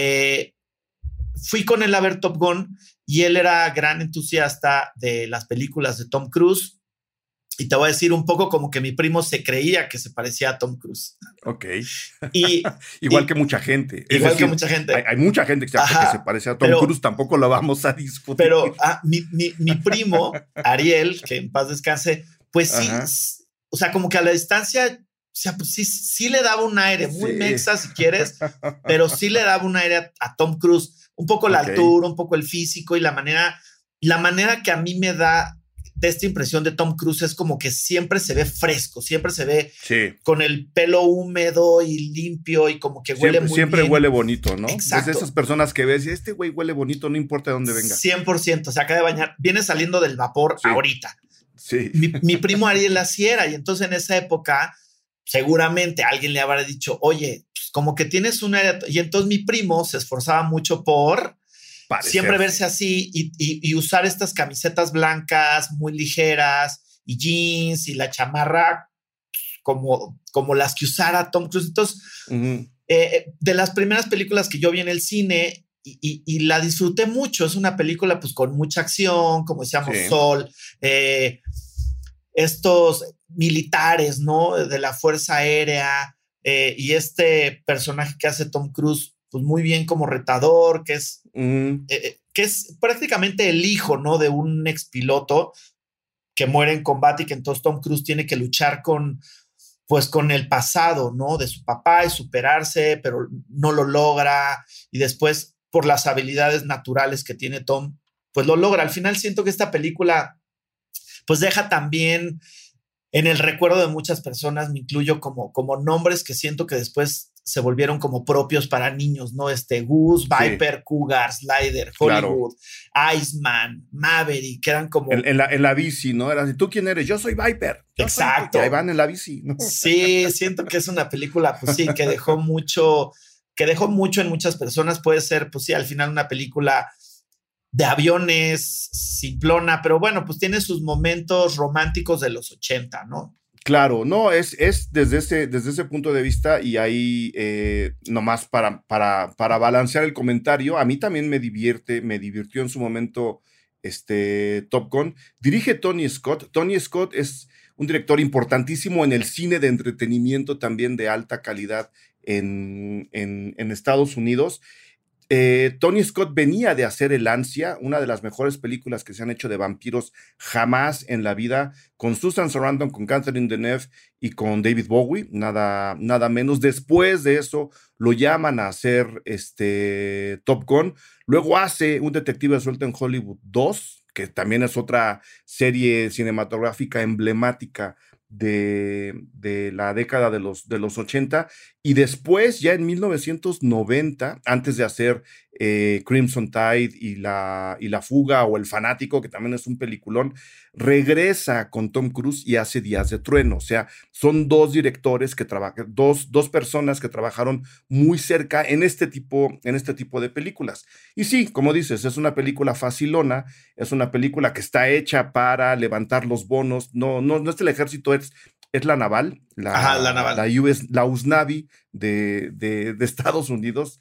B: fui con él a ver Top Gun y él era gran entusiasta de las películas de Tom Cruise. Y te voy a decir un poco como que mi primo se creía que se parecía a Tom Cruise.
A: Ok. Igual que mucha gente.
B: Que mucha gente.
A: Hay mucha gente que se parece a Tom Cruise, tampoco lo vamos a discutir.
B: Pero mi primo, Ariel, que en paz descanse, pues sí, o sea, como que a la distancia, o sea, pues sí le daba un aire, muy mexa si quieres, pero sí le daba un aire a Tom Cruise, un poco la altura, un poco el físico y la manera que a mí me da de esta impresión de Tom Cruise es como que siempre se ve fresco, siempre se ve con el pelo húmedo y limpio y como que huele muy
A: siempre
B: bien.
A: Huele bonito, ¿no?
B: Exacto.
A: Es de esas personas que ves y este güey huele bonito, no importa de dónde venga.
B: 100%, se acaba de bañar, viene saliendo del vapor ahorita.
A: Sí.
B: Mi primo Ariel así era, y entonces en esa época seguramente alguien le habrá dicho, oye, pues como que tienes una... Y entonces mi primo se esforzaba mucho por siempre verse así y usar estas camisetas blancas muy ligeras y jeans y la chamarra como las que usara Tom Cruise. Entonces, de las primeras películas que yo vi en el cine y la disfruté mucho, es una película pues con mucha acción, como decíamos, Sol, estos militares, ¿no? De la Fuerza Aérea y este personaje que hace Tom Cruise pues muy bien como retador, que es prácticamente el hijo, ¿no? De un expiloto que muere en combate y que entonces Tom Cruise tiene que luchar con el pasado, ¿no? De su papá y superarse, pero no lo logra. Y después, por las habilidades naturales que tiene Tom, pues lo logra. Al final siento que esta película pues deja también en el recuerdo de muchas personas, me incluyo como nombres que siento que después se volvieron como propios para niños, ¿no? Goose, Viper, Cougar, Slider, Hollywood, Iceman, Maverick, que eran como...
A: En la bici, ¿no? Era así, ¿tú quién eres? Yo soy Viper.
B: Exacto.
A: Y ahí van en la bici, ¿no?
B: Sí, siento que es una película, pues sí, que dejó mucho en muchas personas. Puede ser, pues sí, al final una película de aviones, simplona, pero bueno, pues tiene sus momentos románticos de los 80, ¿no?
A: Claro, no, es desde ese punto de vista y ahí nomás para balancear el comentario, a mí también me divirtió en su momento Top Gun. Dirige Tony Scott. Tony Scott es un director importantísimo en el cine de entretenimiento también de alta calidad en Estados Unidos. Tony Scott venía de hacer El Ansia, una de las mejores películas que se han hecho de vampiros jamás en la vida, con Susan Sarandon, con Catherine Deneuve y con David Bowie, nada menos. Después de eso lo llaman a hacer Top Gun. Luego hace Un detective suelto en Hollywood 2, que también es otra serie cinematográfica emblemática de la década de los 80, y después ya en 1990, antes de hacer Crimson Tide y la Fuga o El Fanático, que también es un peliculón, regresa con Tom Cruise y hace Días de Trueno. O sea, son dos directores que trabajan, dos personas que trabajaron muy cerca en este tipo de películas. Y sí, como dices, es una película facilona, es una película que está hecha para levantar los bonos. No es el ejército, es la naval,
B: la naval,
A: la US Navy de Estados Unidos.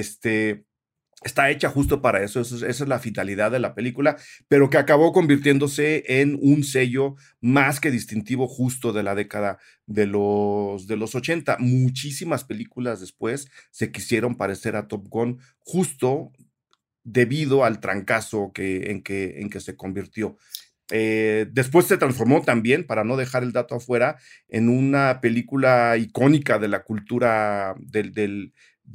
A: Está hecha justo para eso, esa es la finalidad de la película, pero que acabó convirtiéndose en un sello más que distintivo justo de la década de los 80. Muchísimas películas después se quisieron parecer a Top Gun justo debido al trancazo en que se convirtió. Después se transformó también, para no dejar el dato afuera, en una película icónica de la cultura del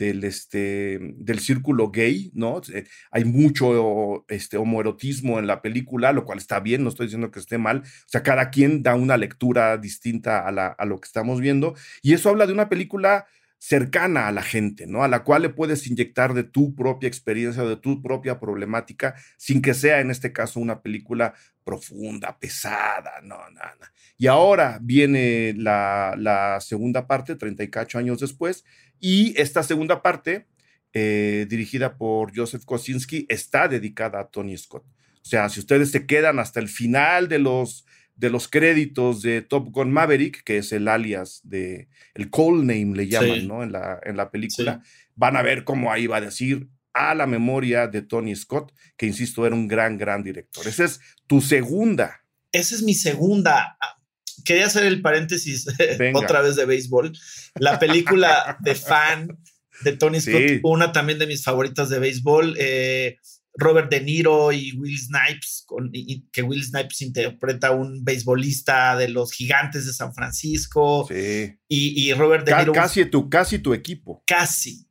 A: círculo gay, ¿no? Hay mucho homoerotismo en la película, lo cual está bien, no estoy diciendo que esté mal. O sea, cada quien da una lectura distinta a lo que estamos viendo, y eso habla de una película cercana a la gente, ¿no? A la cual le puedes inyectar de tu propia experiencia, de tu propia problemática, sin que sea en este caso una película profunda, pesada, no. Y ahora viene la segunda parte, 30 y cacho años después, y esta segunda parte, dirigida por Joseph Kosinski, está dedicada a Tony Scott. O sea, si ustedes se quedan hasta el final de los créditos de Top Gun Maverick, que es el alias el call name le llaman, ¿no? En la película, van a ver cómo ahí va a decir a la memoria de Tony Scott, que insisto, era un gran director. Esa es tu segunda.
B: Esa es mi segunda. Quería hacer el paréntesis otra vez de béisbol. La película de fan de Tony Scott, una también de mis favoritas de béisbol, Robert De Niro y Will Snipes, que Will Snipes interpreta un beisbolista de los Gigantes de San Francisco.
A: Sí.
B: Y Robert De Niro.
A: Casi tu equipo.
B: Casi.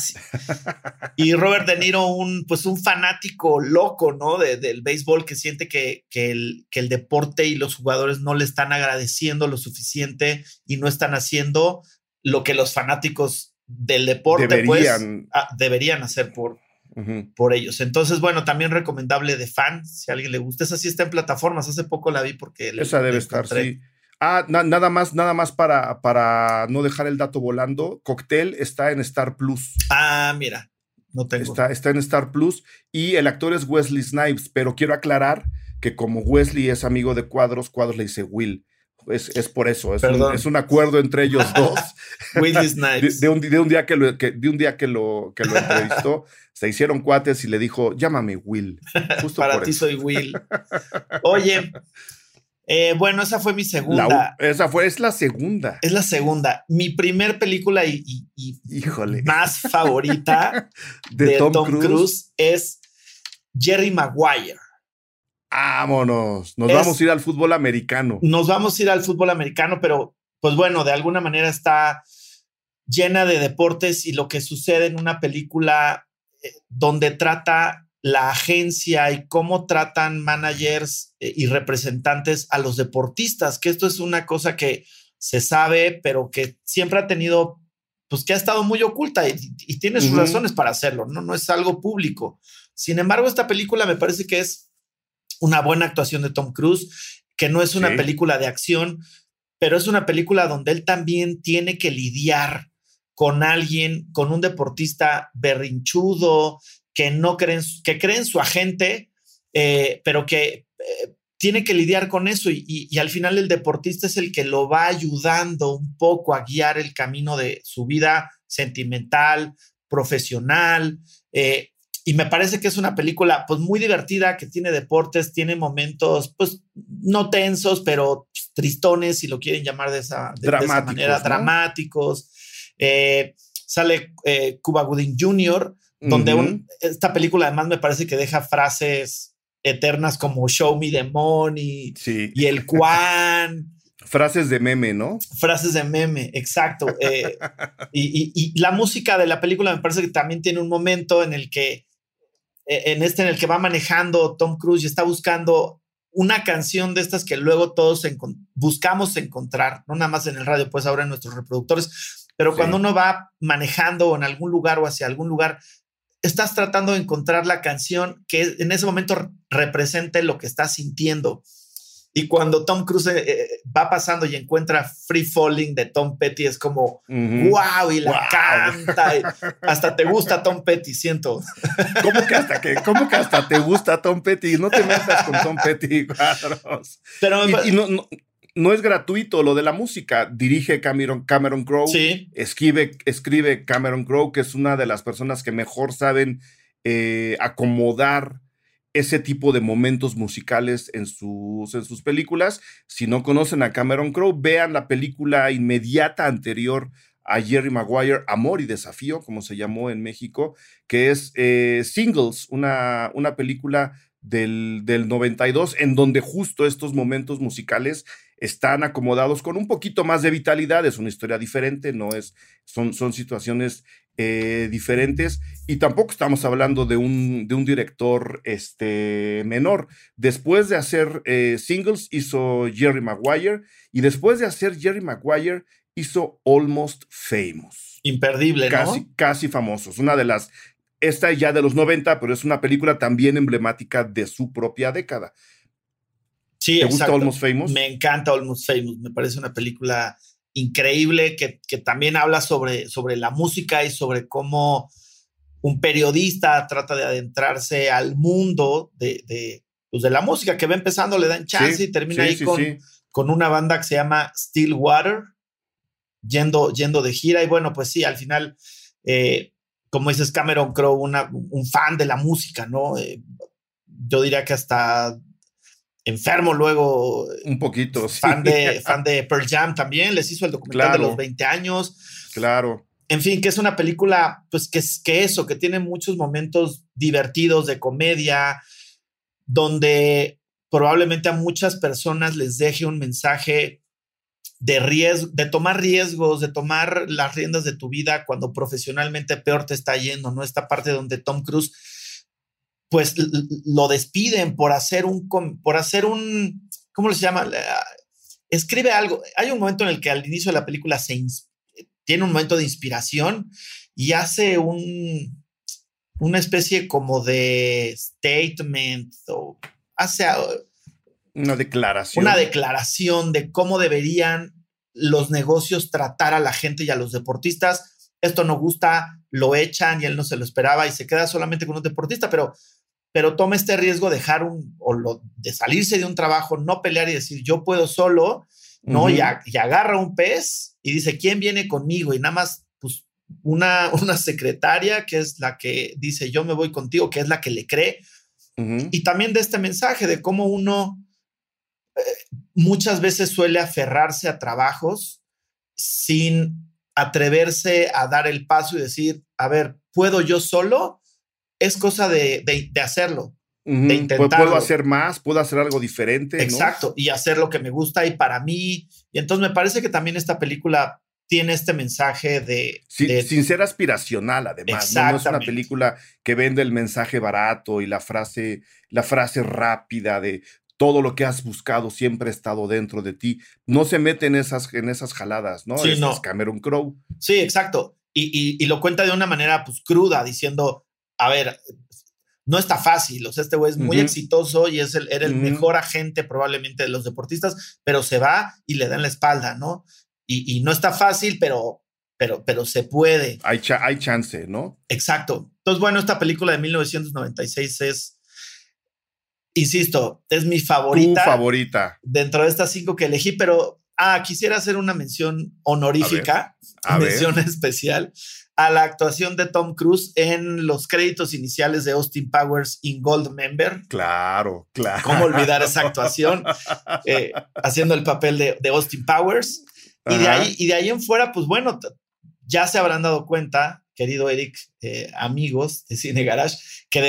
B: Y Robert De Niro, un fanático loco, ¿no? Del béisbol, que siente que el deporte y los jugadores no le están agradeciendo lo suficiente y no están haciendo lo que los fanáticos del deporte deberían hacer por ellos. Entonces, bueno, también recomendable de Fan, si a alguien le gusta. Esa sí está en plataformas. Hace poco la vi porque
A: esa debe estar, sí. Nada más para no dejar el dato volando. Cocktail está en Star Plus.
B: Mira, no tengo.
A: Está en Star Plus y el actor es Wesley Snipes, pero quiero aclarar que como Wesley es amigo de Cuadros le dice Will. Es por eso, es un acuerdo entre ellos dos.
B: Wesley Snipes.
A: De un día que lo entrevistó, se hicieron cuates y le dijo, llámame Will. Justo
B: para ti soy Will. Oye, bueno, esa fue mi segunda.
A: Es la segunda.
B: Es la segunda. Mi primer película y
A: híjole,
B: más favorita de Tom Cruise es Jerry Maguire.
A: Vámonos. Vamos a ir al fútbol americano.
B: Nos vamos a ir al fútbol americano, pero pues bueno, de alguna manera está llena de deportes y lo que sucede en una película donde trata la agencia y cómo tratan managers y representantes a los deportistas, que esto es una cosa que se sabe, pero que siempre ha tenido, pues que ha estado muy oculta y tiene sus razones para hacerlo, no es algo público. Sin embargo, esta película me parece que es una buena actuación de Tom Cruise, que no es una película de acción, pero es una película donde él también tiene que lidiar con un deportista berrinchudo, que cree en su agente, pero que tiene que lidiar con eso y al final el deportista es el que lo va ayudando un poco a guiar el camino de su vida sentimental, profesional, y me parece que es una película pues muy divertida, que tiene deportes, tiene momentos pues no tensos, pero tristones, si lo quieren llamar de esa manera, ¿no? Dramáticos. Sale Cuba Gooding Jr., donde esta película además me parece que deja frases eternas como Show Me the Money y el Quan.
A: Frases de meme, ¿no?
B: Frases de meme, exacto. Y la música de la película me parece que también tiene un momento en el que va manejando Tom Cruise y está buscando una canción de estas que luego todos buscamos encontrar, no nada más en el radio, pues ahora en nuestros reproductores, pero cuando uno va manejando en algún lugar o hacia algún lugar, estás tratando de encontrar la canción que en ese momento represente lo que estás sintiendo. Y cuando Tom Cruise va pasando y encuentra Free Falling de Tom Petty, es como, wow, y la canta. Y hasta te gusta Tom Petty, siento.
A: ¿Cómo que hasta te gusta Tom Petty? No te metas con Tom Petty, Cuadros.
B: Pero
A: no es gratuito lo de la música. Dirige Cameron Crowe.
B: Sí.
A: Escribe Cameron Crowe, que es una de las personas que mejor saben acomodar ese tipo de momentos musicales en sus películas. Si no conocen a Cameron Crowe, vean la película inmediata anterior a Jerry Maguire, Amor y Desafío, como se llamó en México, que es Singles, una película del 92, en donde justo estos momentos musicales están acomodados con un poquito más de vitalidad. Es una historia diferente, son situaciones diferentes, y tampoco estamos hablando de un director menor. Después de hacer Singles hizo Jerry Maguire, y después de hacer Jerry Maguire hizo Almost Famous.
B: Imperdible,
A: casi famosos. Esta ya de los 90, pero es una película también emblemática de su propia década.
B: Sí,
A: ¿Te gusta Almost Famous?
B: Me encanta Almost Famous. Me parece una película increíble que también habla sobre la música y sobre cómo un periodista trata de adentrarse al mundo de la música, que va empezando, le dan chance y termina con una banda que se llama Stillwater, yendo de gira. Y bueno, pues sí, al final, como dices, Cameron Crowe, un fan de la música, ¿no? Yo diría que hasta enfermo luego.
A: Un poquito,
B: fan de Pearl Jam también, les hizo el documental de los 20 años.
A: Claro.
B: En fin, que es una película, pues que tiene muchos momentos divertidos de comedia, donde probablemente a muchas personas les deje un mensaje de riesgo, de tomar riesgos, de tomar las riendas de tu vida cuando profesionalmente peor te está yendo, ¿no? Esta parte donde Tom Cruise, pues lo despiden por hacer un, ¿cómo se llama? Escribe algo. Hay un momento en el que al inicio de la película tiene un momento de inspiración y hace una especie como de statement o hace
A: una declaración.
B: Una declaración de cómo deberían los negocios tratar a la gente y a los deportistas. Esto no gusta, lo echan y él no se lo esperaba y se queda solamente con un deportista, pero toma este riesgo de de salirse de un trabajo, no pelear y decir yo puedo solo, ¿no? Uh-huh. Y agarra un pez y dice ¿quién viene conmigo? Y nada más pues una secretaria que es la que dice yo me voy contigo, que es la que le cree. Uh-huh. Y también de este mensaje de cómo uno muchas veces suele aferrarse a trabajos sin atreverse a dar el paso y decir, a ver, ¿puedo yo solo? Es cosa de hacerlo,
A: uh-huh.
B: de intentarlo.
A: Puedo hacer más, puedo hacer algo diferente.
B: Exacto, ¿no? Y hacer lo que me gusta y para mí. Y entonces me parece que también esta película tiene este mensaje
A: sin ser aspiracional, además. No es una película que vende el mensaje barato y la frase rápida de todo lo que has buscado siempre ha estado dentro de ti. No se mete en esas jaladas, ¿no?
B: Sí,
A: no. Es Cameron Crowe.
B: Sí, exacto. Y lo cuenta de una manera pues cruda, diciendo, a ver, no está fácil. O sea, este güey es muy exitoso y era el mejor agente probablemente de los deportistas, pero se va y le dan la espalda, ¿no? Y no está fácil, pero se puede.
A: Hay chance, ¿no?
B: Exacto. Entonces, bueno, esta película de 1996 es, insisto, es mi favorita.
A: Tu favorita.
B: Dentro de estas 5 que elegí, pero quisiera hacer una mención honorífica, mención especial a la actuación de Tom Cruise en los créditos iniciales de Austin Powers in Goldmember.
A: Claro.
B: ¿Cómo olvidar esa actuación? Haciendo el papel de Austin Powers. Y de ahí en fuera, pues bueno, ya se habrán dado cuenta, querido Eric, amigos de Cine Garage,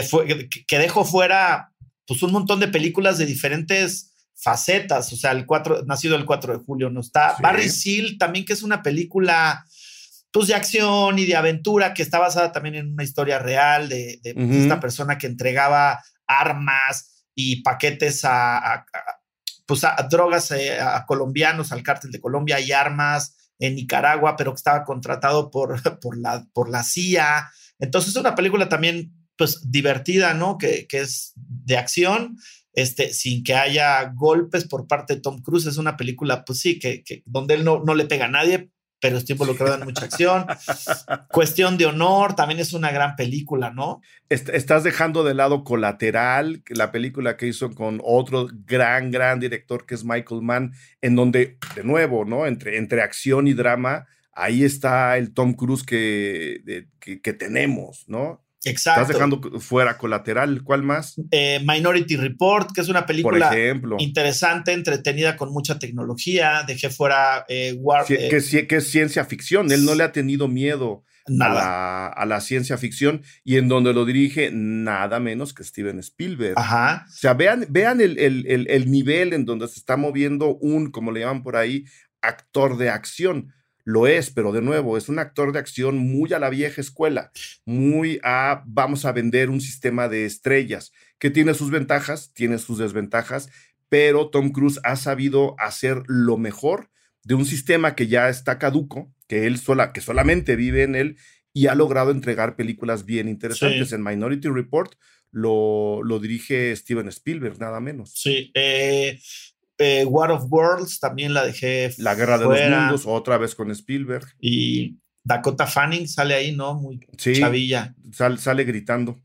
B: que dejo fuera pues un montón de películas de diferentes facetas. O sea, nacido el 4 de julio no está. Sí. Barry Seal también, que es una película pues de acción y de aventura que está basada también en una historia real de esta persona que entregaba armas y paquetes a drogas a colombianos, al cártel de Colombia y armas en Nicaragua, pero que estaba contratado por la CIA. Entonces es una película también pues divertida, ¿no? Que es de acción, sin que haya golpes por parte de Tom Cruise. Es una película, pues sí, que donde él no le pega a nadie, pero está involucrado en mucha acción. Cuestión de honor, también es una gran película, ¿no?
A: Estás dejando de lado Colateral, la película que hizo con otro gran director que es Michael Mann, en donde, de nuevo, ¿no? Entre acción y drama, ahí está el Tom Cruise que tenemos, ¿no?
B: Exacto.
A: Estás dejando fuera Colateral. ¿Cuál más?
B: Minority Report, que es una película interesante, entretenida, con mucha tecnología. Dejé fuera
A: que es ciencia ficción. Él no le ha tenido miedo a la ciencia ficción, y en donde lo dirige nada menos que Steven Spielberg.
B: Ajá.
A: O sea, vean el nivel en donde se está moviendo como le llaman por ahí, actor de acción. Lo es, pero de nuevo, es un actor de acción muy a la vieja escuela, muy vamos a vender un sistema de estrellas, que tiene sus ventajas, tiene sus desventajas, pero Tom Cruise ha sabido hacer lo mejor de un sistema que ya está caduco, que solamente vive en él, y ha logrado entregar películas bien interesantes. Sí. En Minority Report lo dirige Steven Spielberg, nada menos.
B: Sí, War of Worlds también la dejé
A: La Guerra fuera. De los Mundos, otra vez con Spielberg.
B: Y Dakota Fanning sale ahí, ¿no? Muy chavilla.
A: Sale gritando.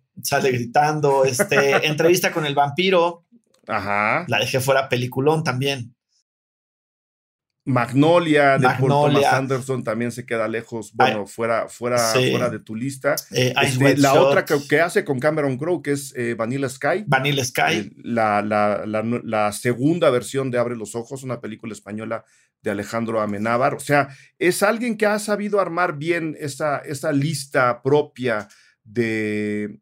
B: Entrevista con el vampiro.
A: Ajá.
B: La dejé fuera, peliculón también.
A: Magnolia de Paul Thomas
B: Magnolia.
A: Anderson también se queda lejos,
B: Ay,
A: bueno, fuera
B: sí.
A: de tu lista.
B: Ice White
A: La
B: Shot,
A: otra que hace con Cameron Crowe, que es Vanilla Sky,
B: Vanilla Sky.
A: la segunda versión de Abre los Ojos, una película española de Alejandro Amenábar. O sea, es alguien que ha sabido armar bien esa lista propia de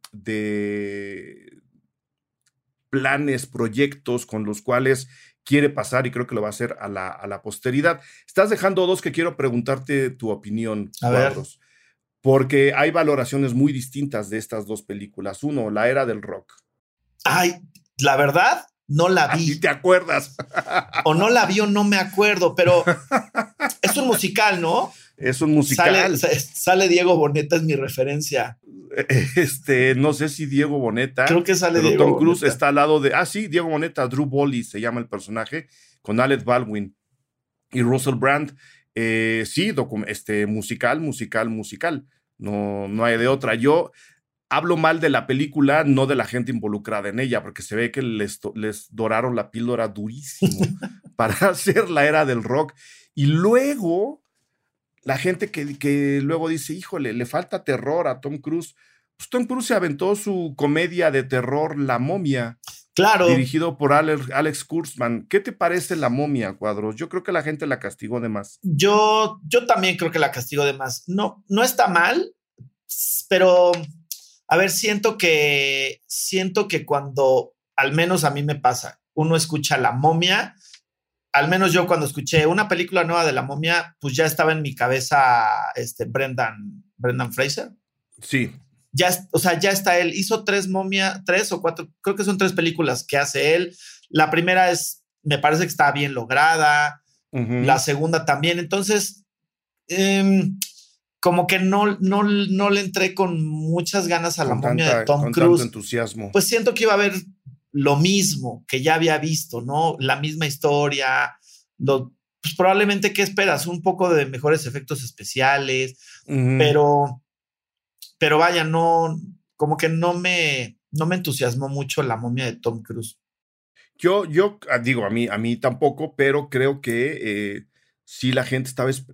A: planes, proyectos con los cuales quiere pasar, y creo que lo va a hacer a la posteridad. Estás dejando dos que quiero preguntarte tu opinión,
B: A ver.
A: Cuadros, porque hay valoraciones muy distintas de estas dos películas. Uno, La Era del Rock.
B: Ay, la verdad, no la
A: ¿A ti
B: vi.
A: te acuerdas?
B: O no la vi o no me acuerdo, pero es un musical, ¿no?
A: Es un musical.
B: Sale Diego Boneta, es mi referencia.
A: No sé si Diego Boneta.
B: Creo que sale
A: pero
B: Diego
A: Tom Cruise
B: Boneta.
A: está al lado de. Sí, Diego Boneta, Drew Bolly se llama el personaje, con Alec Baldwin y Russell Brand. Sí, musical. No hay de otra. Yo hablo mal de la película, no de la gente involucrada en ella, porque se ve que les doraron la píldora durísimo para hacer La Era del Rock. Y luego, la gente que luego dice, híjole, le falta terror a Tom Cruise. Pues Tom Cruise se aventó su comedia de terror, La Momia.
B: Claro.
A: Dirigido por Alex Kurtzman. ¿Qué te parece La Momia, Cuadros? Yo creo que la gente la castigó de más.
B: Yo también creo que la castigó de más. No está mal, pero a ver, siento que cuando, al menos a mí me pasa, uno escucha La Momia, al menos yo cuando escuché una película nueva de La Momia, pues ya estaba en mi cabeza Brendan Fraser.
A: Sí.
B: Ya está él. Hizo 3 o 4, creo que son 3 películas que hace él. La primera me parece que está bien lograda. Uh-huh. La segunda también. Entonces, como que no le entré con muchas ganas a La Momia de Tom Cruise.
A: Tanto entusiasmo.
B: Pues siento que iba a haber lo mismo que ya había visto, ¿no? La misma historia. Pues probablemente, ¿qué esperas? Un poco de mejores efectos especiales, uh-huh. Pero vaya, como que no me entusiasmó mucho La Momia de Tom Cruise.
A: Yo digo, a mí tampoco, pero creo que sí la gente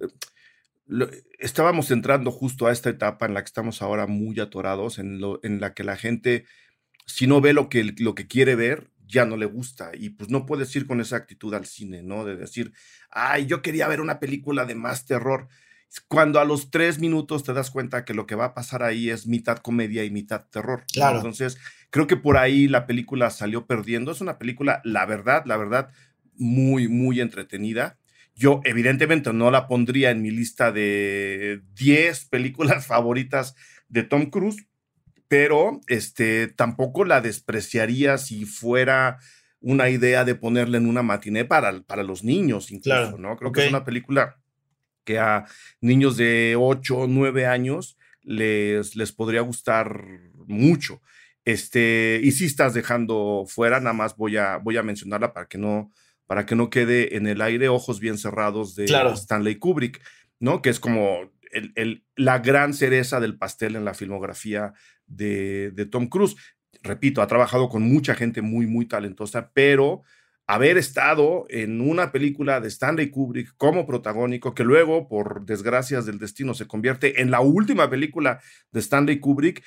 A: estábamos entrando justo a esta etapa en la que estamos ahora muy atorados, en la que la gente, si no ve lo que quiere ver, ya no le gusta, y pues no puedes ir con esa actitud al cine, ¿no? De decir, ay, yo quería ver una película de más terror, cuando a los 3 minutos te das cuenta que lo que va a pasar ahí es mitad comedia y mitad terror.
B: Claro.
A: ¿No? Entonces, creo que por ahí la película salió perdiendo. Es una película, la verdad, muy, muy entretenida. Yo, evidentemente, no la pondría en mi lista de 10 películas favoritas de Tom Cruise, pero tampoco la despreciaría si fuera una idea de ponerla en una matiné para los niños, incluso, claro. ¿No? Creo que es una película que a niños de 8 o 9 años les podría gustar mucho. Y si estás dejando fuera, nada más voy a mencionarla para que no quede en el aire, Ojos bien cerrados de Stanley Kubrick, ¿no? Que es como la gran cereza del pastel en la filmografía de Tom Cruise. Repito, ha trabajado con mucha gente muy, muy talentosa, pero haber estado en una película de Stanley Kubrick como protagónico, que luego, por desgracias del destino, se convierte en la última película de Stanley Kubrick,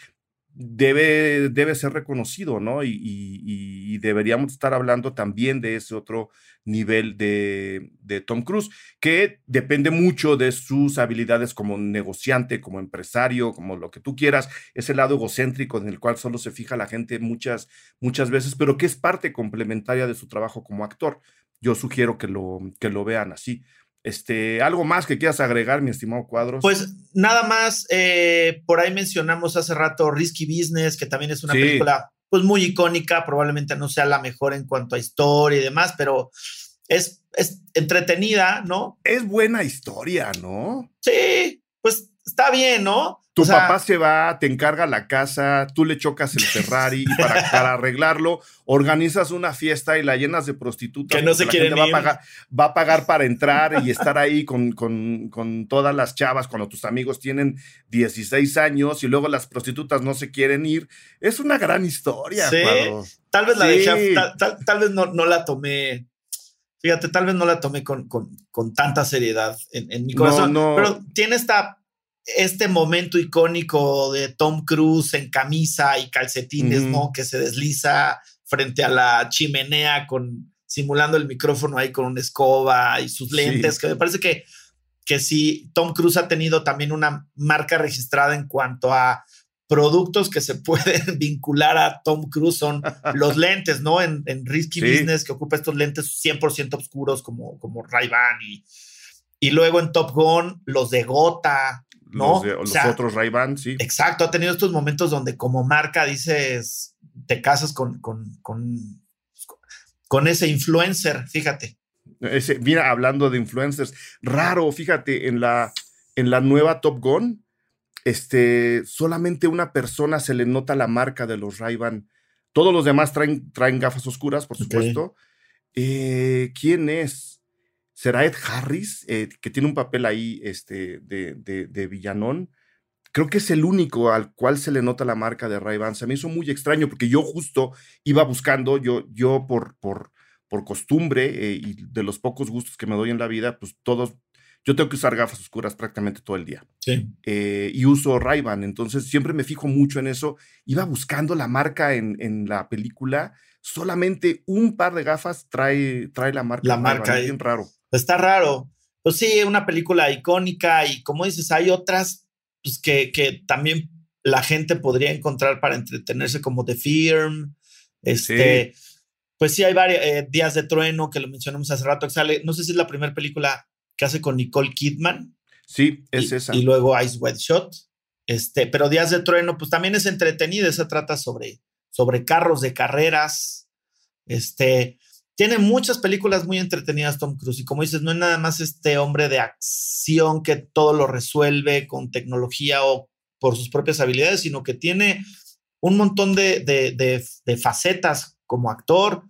A: debe ser reconocido, ¿no? Y deberíamos estar hablando también de ese otro nivel de Tom Cruise, que depende mucho de sus habilidades como negociante, como empresario, como lo que tú quieras, ese lado egocéntrico en el cual solo se fija la gente muchas veces, pero que es parte complementaria de su trabajo como actor. Yo sugiero que lo vean así. ¿Algo más que quieras agregar, mi estimado Cuadros?
B: Pues nada más, por ahí mencionamos hace rato Risky Business, que también es una película pues muy icónica, probablemente no sea la mejor en cuanto a historia y demás, pero es entretenida, ¿no?
A: Es buena historia, ¿no?
B: Sí, pues está bien, ¿no?
A: Tu papá se va, te encarga la casa, tú le chocas el Ferrari y para arreglarlo organizas una fiesta y la llenas de prostitutas.
B: Que no se quieren ir.
A: Va a pagar para entrar y estar ahí con todas las chavas cuando tus amigos tienen 16 años y luego las prostitutas no se quieren ir. Es una gran historia.
B: Sí,
A: Cuadro.
B: Tal vez la dejé, tal vez no la tomé Fíjate, tal vez no la tomé con tanta seriedad en mi corazón, pero tiene este momento icónico de Tom Cruise en camisa y calcetines, ¿no? Que se desliza frente a la chimenea simulando el micrófono ahí con una escoba y sus lentes, que me parece que sí, Tom Cruise ha tenido también una marca registrada en cuanto a productos que se pueden vincular a Tom Cruise, son los lentes, ¿no? En Risky Business, que ocupa estos lentes 100% oscuros como Ray-Ban, y luego en Top Gun, los de Gota, ¿no?
A: Los otros Ray-Ban, sí.
B: Exacto, ha tenido estos momentos donde como marca dices, te casas con ese influencer, fíjate.
A: Mira, hablando de influencers, raro, fíjate, en la nueva Top Gun, solamente una persona se le nota la marca de los Ray-Ban. Todos los demás traen gafas oscuras, por supuesto. ¿Quién es? ¿Será Ed Harris? Que tiene un papel ahí de villanón. Creo que es el único al cual se le nota la marca de Ray-Ban. Se me hizo muy extraño porque yo justo iba buscando, yo por costumbre y de los pocos gustos que me doy en la vida, pues yo tengo que usar gafas oscuras prácticamente todo el día.
B: Sí.
A: Y uso Ray-Ban, entonces siempre me fijo mucho en eso. Iba buscando la marca en la película, solamente un par de gafas trae la marca.
B: La marca.
A: Es bien raro.
B: Está raro. Pues sí, una película icónica y como dices, hay otras pues, que también la gente podría encontrar para entretenerse como The Firm.
A: Sí.
B: Pues sí, hay varias, Días de Trueno, que lo mencionamos hace rato, que sale, no sé si es la primera película que hace con Nicole Kidman.
A: Sí, es esa.
B: Y luego Ice White Shot. Pero Días de Trueno, pues también es entretenida. Se trata sobre carros de carreras. Tiene muchas películas muy entretenidas Tom Cruise. Y como dices, no es nada más este hombre de acción que todo lo resuelve con tecnología o por sus propias habilidades, sino que tiene un montón de facetas como actor,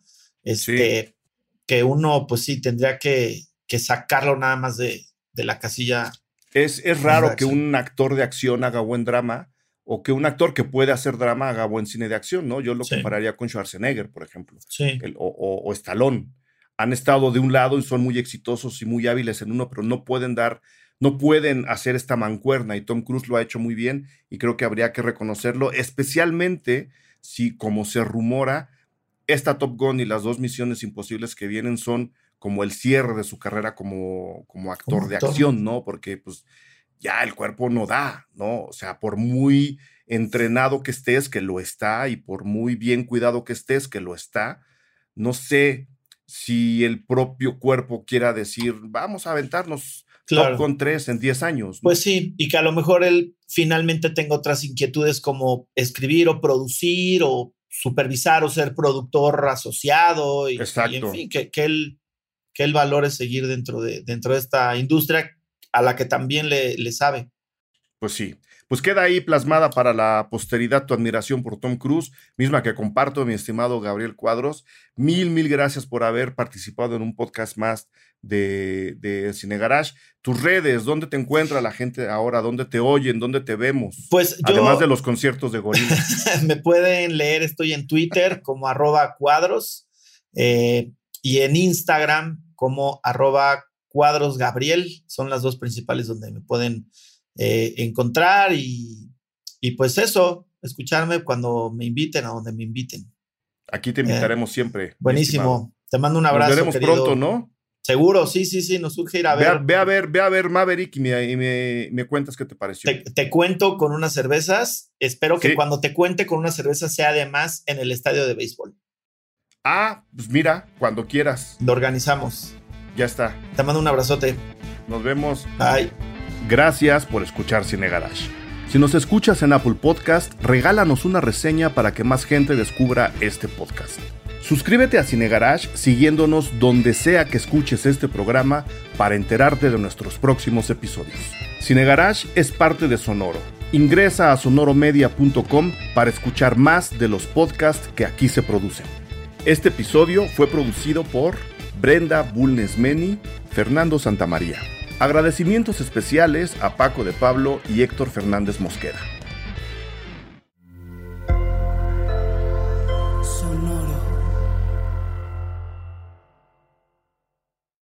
B: que uno, pues sí, tendría que sacarlo nada más de la casilla.
A: Es raro que un actor de acción haga buen drama o que un actor que puede hacer drama haga buen cine de acción, ¿no? Yo lo compararía con Schwarzenegger, por ejemplo, o Stallone. Han estado de un lado y son muy exitosos y muy hábiles en uno, pero no pueden hacer esta mancuerna, y Tom Cruise lo ha hecho muy bien y creo que habría que reconocerlo, especialmente si, como se rumora, esta Top Gun y las 2 Misiones Imposibles que vienen son como el cierre de su carrera como actor de acción, ¿no? Porque pues ya el cuerpo no da, ¿no? O sea, por muy entrenado que estés, que lo está, y por muy bien cuidado que estés, que lo está, no sé si el propio cuerpo quiera decir, vamos a aventarnos Top Gun 3 en 10 años, ¿no?
B: Pues sí, y que a lo mejor él finalmente tenga otras inquietudes como escribir o producir o supervisar o ser productor asociado.
A: Exacto.
B: Y en fin, que él valore seguir dentro de esta industria a la que también le sabe.
A: Pues sí, pues queda ahí plasmada para la posteridad tu admiración por Tom Cruise, misma que comparto, mi estimado Gabriel Cuadros. Mil gracias por haber participado en un podcast más de Cine Garage. Tus redes, ¿dónde te encuentra la gente ahora? ¿Dónde te oyen? ¿Dónde te vemos?
B: Pues
A: además de los conciertos de Gorillaz.
B: Me pueden leer, estoy en Twitter como @cuadros y en Instagram como @cuadrosgabriel. Son las dos principales donde me pueden encontrar y pues eso, escucharme cuando me inviten, a donde me inviten.
A: Aquí te invitaremos siempre.
B: Buenísimo. Te mando un abrazo.
A: Nos veremos
B: querido.
A: Pronto, ¿no?
B: Seguro, sí, nos surge ir a ver.
A: Ve a ver Maverick y me cuentas qué te pareció.
B: Te cuento con unas cervezas. Espero que cuando te cuente con unas cervezas sea además en el estadio de béisbol.
A: Pues mira, cuando quieras.
B: Lo organizamos.
A: Ya está.
B: Te mando un abrazote.
A: Nos vemos.
B: Bye.
A: Gracias por escuchar Cine Garage. Si nos escuchas en Apple Podcast, regálanos una reseña para que más gente descubra este podcast. Suscríbete a Cine Garage siguiéndonos donde sea que escuches este programa para enterarte de nuestros próximos episodios. Cine Garage es parte de Sonoro. Ingresa a sonoromedia.com para escuchar más de los podcasts que aquí se producen. Este episodio fue producido por Brenda Bulnes-Meni, Fernando Santamaría. Agradecimientos especiales a Paco de Pablo y Héctor Fernández Mosqueda.